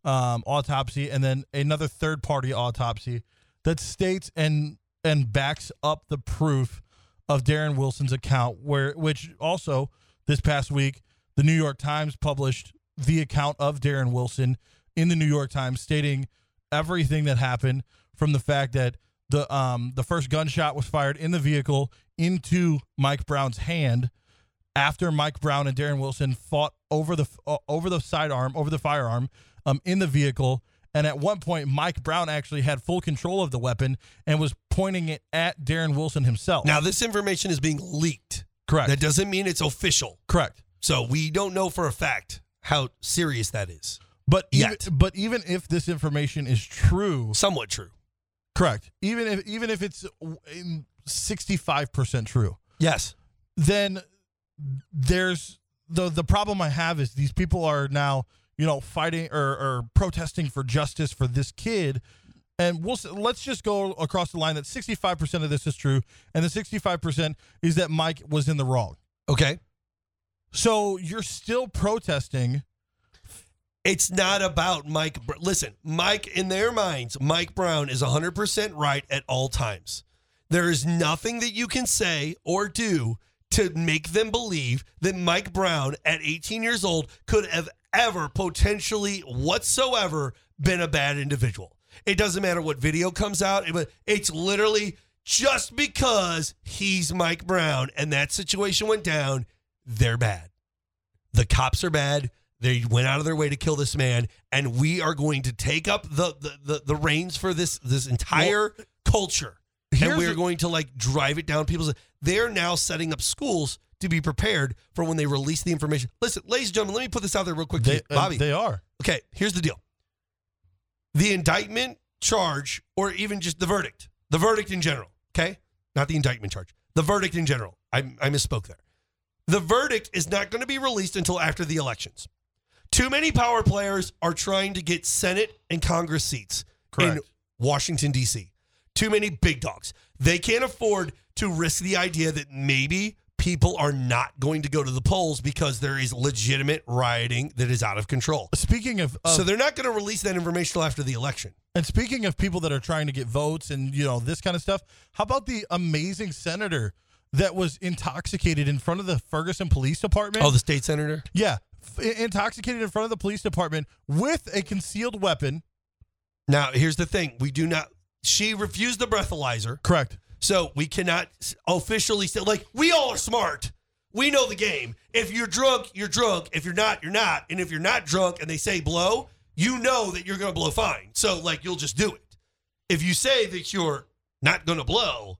um, autopsy and then another third-party autopsy that states and and backs up the proof of Darren Wilson's account, where which also this past week the New York Times published the account of Darren Wilson in the New York Times, stating everything that happened from the fact that the um the first gunshot was fired in the vehicle into Mike Brown's hand after Mike Brown and Darren Wilson fought over the uh, over the sidearm over the firearm um in the vehicle. And at one point, Mike Brown actually had full control of the weapon and was pointing it at Darren Wilson himself. Now, this information is being leaked. Correct. That doesn't mean it's official. Correct. So we don't know for a fact how serious that is. But even, Yet. but even if this information is true, somewhat true. Correct. Even if even if it's sixty-five percent true. Yes. Then there's the the problem I have is these people are now, you know, fighting or, or protesting for justice for this kid. And we'll let's just go across the line that sixty-five percent of this is true. And the sixty-five percent is that Mike was in the wrong. Okay. So you're still protesting. It's not about Mike. Listen, Mike, in their minds, Mike Brown is one hundred percent right at all times. There is nothing that you can say or do to make them believe that Mike Brown at eighteen years old could have ever potentially whatsoever been a bad individual. It doesn't matter what video comes out. It's literally just because he's Mike Brown and that situation went down, they're bad. The cops are bad. They went out of their way to kill this man, and we are going to take up the the the, the reins for this this entire well, culture. And we're going to like drive it down people's. They're now setting up schools to be prepared for when they release the information. Listen, ladies and gentlemen, let me put this out there real quick. They, to you. Bobby, uh, they are. Okay, here's the deal. The indictment, charge, or even just the verdict. The verdict in general, okay? Not the indictment charge. The verdict in general. I, I misspoke there. The verdict is not going to be released until after the elections. Too many power players are trying to get Senate and Congress seats Correct. in Washington, D C. Too many big dogs. They can't afford to risk the idea that maybe people are not going to go to the polls because there is legitimate rioting that is out of control. Speaking of, of so they're not going to release that information till after the election. And speaking of people that are trying to get votes and, you know, this kind of stuff, how about the amazing senator that was intoxicated in front of the Ferguson Police Department? Oh, the state senator? Yeah. F- intoxicated in front of the police department with a concealed weapon. Now, here's the thing. We do not, she refused the breathalyzer. Correct. So we cannot officially say, like, we all are smart. We know the game. If you're drunk, you're drunk. If you're not, you're not. And if you're not drunk and they say blow, you know that you're going to blow fine. So, like, you'll just do it. If you say that you're not going to blow,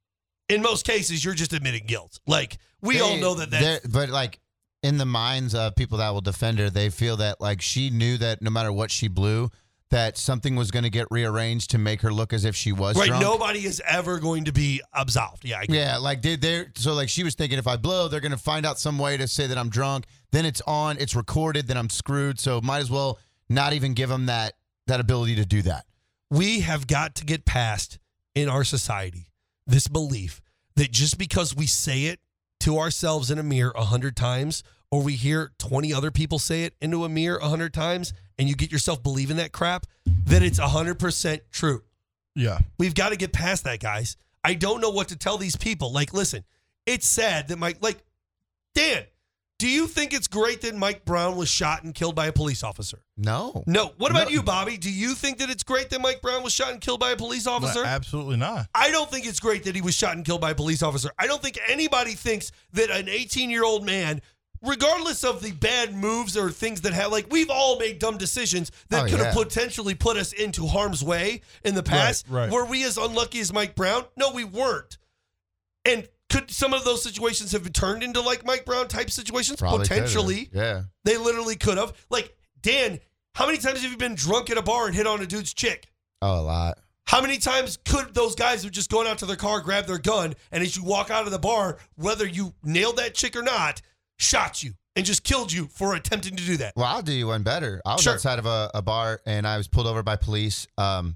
in most cases, you're just admitting guilt. Like, we They- all know that that's... they're- But, like, in the minds of people that will defend her, they feel that, like, she knew that no matter what she blew, that something was going to get rearranged to make her look as if she was Right, drunk. nobody is ever going to be absolved. Yeah, I get Yeah, like they they so like she was thinking if I blow, they're gonna find out some way to say that I'm drunk. Then it's on, it's recorded, then I'm screwed. So might as well not even give them that that ability to do that. We have got to get past in our society this belief that just because we say it to ourselves in a mirror a hundred times, or we hear twenty other people say it into a mirror a hundred times, and you get yourself believing that crap, that it's a hundred percent true. Yeah. We've got to get past that, guys. I don't know what to tell these people. Like, listen, it's sad that Mike, like, Dan, do you think it's great that Mike Brown was shot and killed by a police officer? No. No. What about No. you, Bobby? Do you think that it's great that Mike Brown was shot and killed by a police officer? No, absolutely not. I don't think it's great that he was shot and killed by a police officer. I don't think anybody thinks that an eighteen-year-old man, regardless of the bad moves or things that have, like, we've all made dumb decisions that Oh, could have yeah. potentially put us into harm's way in the past. Right, right. Were we as unlucky as Mike Brown? No, we weren't. And could some of those situations have been turned into like Mike Brown type situations? Probably Potentially. could've. Yeah. They literally could have. Like, Dan, how many times have you been drunk at a bar and hit on a dude's chick? Oh, a lot. How many times could those guys have just gone out to their car, grabbed their gun, and as you walk out of the bar, whether you nailed that chick or not, shot you and just killed you for attempting to do that? Well, I'll do you one better. I was Sure. outside of a, a bar and I was pulled over by police. Um,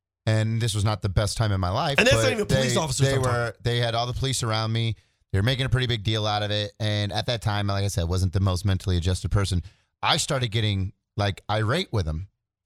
and this was not the best time in my life. And that's but not even police they, officers They I'm talking. were. They had all the police around me. They were making a pretty big deal out of it. And at that time, like I said, wasn't the most mentally adjusted person. I started getting like irate with them.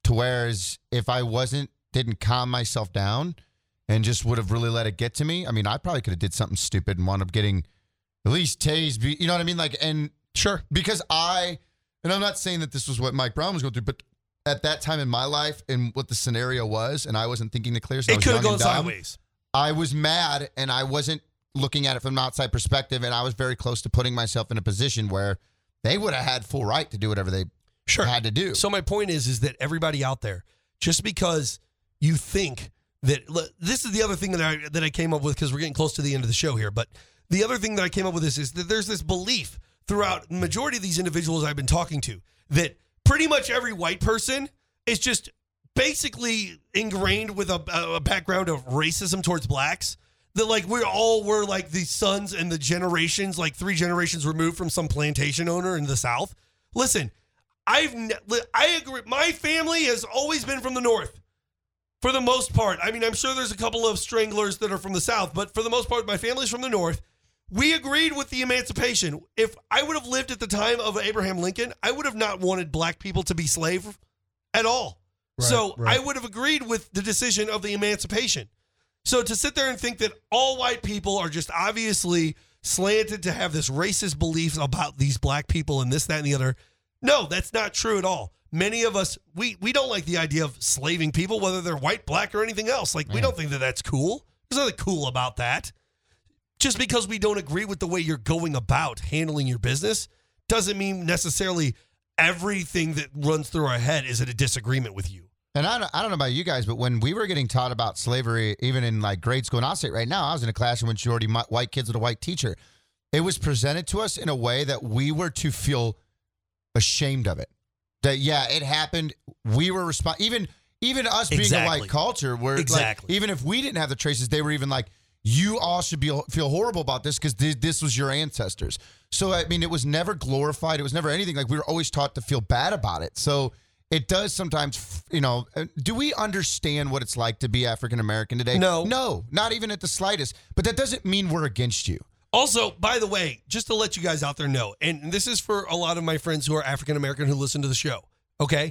to whereas if I wasn't, didn't calm myself down and just would have really let it get to me, I mean, I probably could have did something stupid and wound up getting at least tased. You know what I mean? Like, and sure, because I, and I'm not saying that this was what Mike Brown was going through, but at that time in my life and what the scenario was, and I wasn't thinking the clear. So it could have gone sideways. I was mad, and I wasn't looking at it from an outside perspective, and I was very close to putting myself in a position where they would have had full right to do whatever they sure. had to do. So my point is, is that everybody out there, just because you think that look, this is the other thing that I that I came up with because we're getting close to the end of the show here, but the other thing that I came up with is, is that there's this belief throughout the majority of these individuals I've been talking to that pretty much every white person is just basically ingrained with a, a background of racism towards blacks. That like we all were like the sons and the generations, like three generations removed from some plantation owner in the South. Listen, I've ne- I agree. My family has always been from the North, for the most part. I mean, I'm sure there's a couple of stranglers that are from the South, but for the most part, my family's from the North. We agreed with the emancipation. If I would have lived at the time of Abraham Lincoln, I would have not wanted black people to be slaves at all. Right, so right. I would have agreed with the decision of the emancipation. So to sit there and think that all white people are just obviously slanted to have this racist belief about these black people and this, that, and the other, no, that's not true at all. Many of us, we we don't like the idea of slaving people, whether they're white, black, or anything else. Like, we don't think that that's cool. There's nothing cool about that. Just because we don't agree with the way you're going about handling your business doesn't mean necessarily everything that runs through our head is at a disagreement with you. And I don't, I don't know about you guys, but when we were getting taught about slavery, even in like grade school, and I'll say it right now, I was in a class in which majority white kids with a white teacher. It was presented to us in a way that we were to feel ashamed of it. That, yeah, it happened. We were responsible. Even, even us being Exactly. a white culture, where Exactly. like, even if we didn't have the traces, they were even like, you all should be feel horrible about this because th- this was your ancestors. So, I mean, it was never glorified. It was never anything. Like, we were always taught to feel bad about it. So it does sometimes, you know, do we understand what it's like to be African American today? No. No, not even at the slightest. But that doesn't mean we're against you. Also, by the way, just to let you guys out there know, and this is for a lot of my friends who are African American who listen to the show, okay?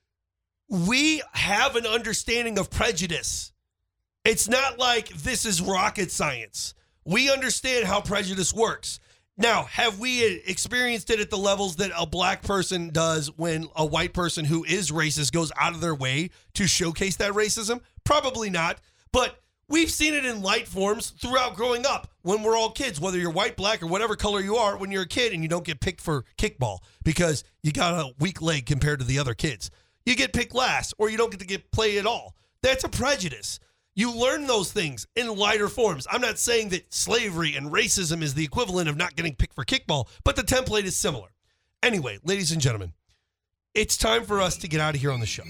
We have an understanding of prejudice. It's not like this is rocket science. We understand how prejudice works. Now, have we experienced it at the levels that a black person does when a white person who is racist goes out of their way to showcase that racism? Probably not. But we've seen it in light forms throughout growing up when we're all kids, whether you're white, black, or whatever color you are, when you're a kid and you don't get picked for kickball because you got a weak leg compared to the other kids. You get picked last or you don't get to get play at all. That's a prejudice. You learn those things in lighter forms. I'm not saying that slavery and racism is the equivalent of not getting picked for kickball, but the template is similar. Anyway, ladies and gentlemen, it's time for us to get out of here on the show.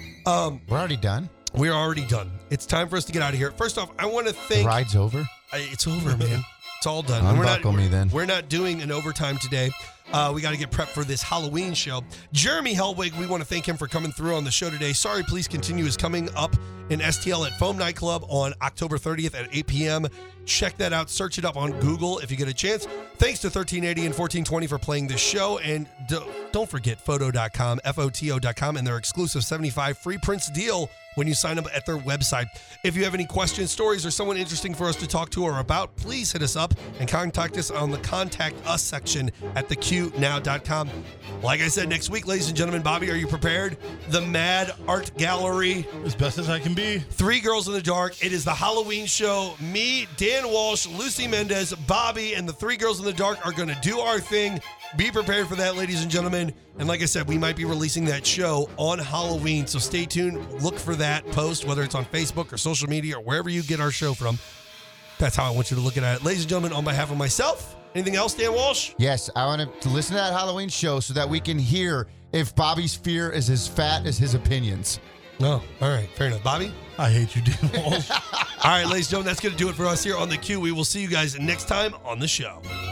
Um, We're already done. We're already done. It's time for us to get out of here. First off, I want to The thank... ride's over. I, it's over, man. It's all done. Unbuckle we're not, me then. We're not doing an overtime today. Uh, we got to get prepped for this Halloween show. Jeremy Hellwig, we want to thank him for coming through on the show today. Sorry, Please Continue is coming up in S T L at Foam Nightclub on October thirtieth at eight p.m. Check that out. Search it up on Google if you get a chance. Thanks to thirteen eighty and fourteen twenty for playing this show. And do, don't forget photo dot com, F O T O dot com, and their exclusive seventy-five free prints deal when you sign up at their website. If you have any questions, stories, or someone interesting for us to talk to or about, please hit us up and contact us on the Contact Us section at the q now dot com. Like I said, next week, ladies and gentlemen, Bobby, are you prepared? The Mad Art Gallery. As best as I can be. Three Girls in the Dark. It is the Halloween show. Me, Dan Walsh, Lucy Mendez, Bobby, and the Three Girls in the Dark are going to do our thing. Be prepared for that, ladies and gentlemen. And like I said, we might be releasing that show on Halloween, so stay tuned. Look for that post, whether it's on Facebook or social media or wherever you get our show from. That's how I want you to look at it. Ladies and gentlemen, on behalf of myself, anything else, Dan Walsh? Yes, I want to listen to that Halloween show so that we can hear if Bobby's fear is as fat as his opinions. No, all right, fair enough. Bobby? I hate you, Dan Walsh. All right, ladies and gentlemen, that's going to do it for us here on The Q. We will see you guys next time on the show.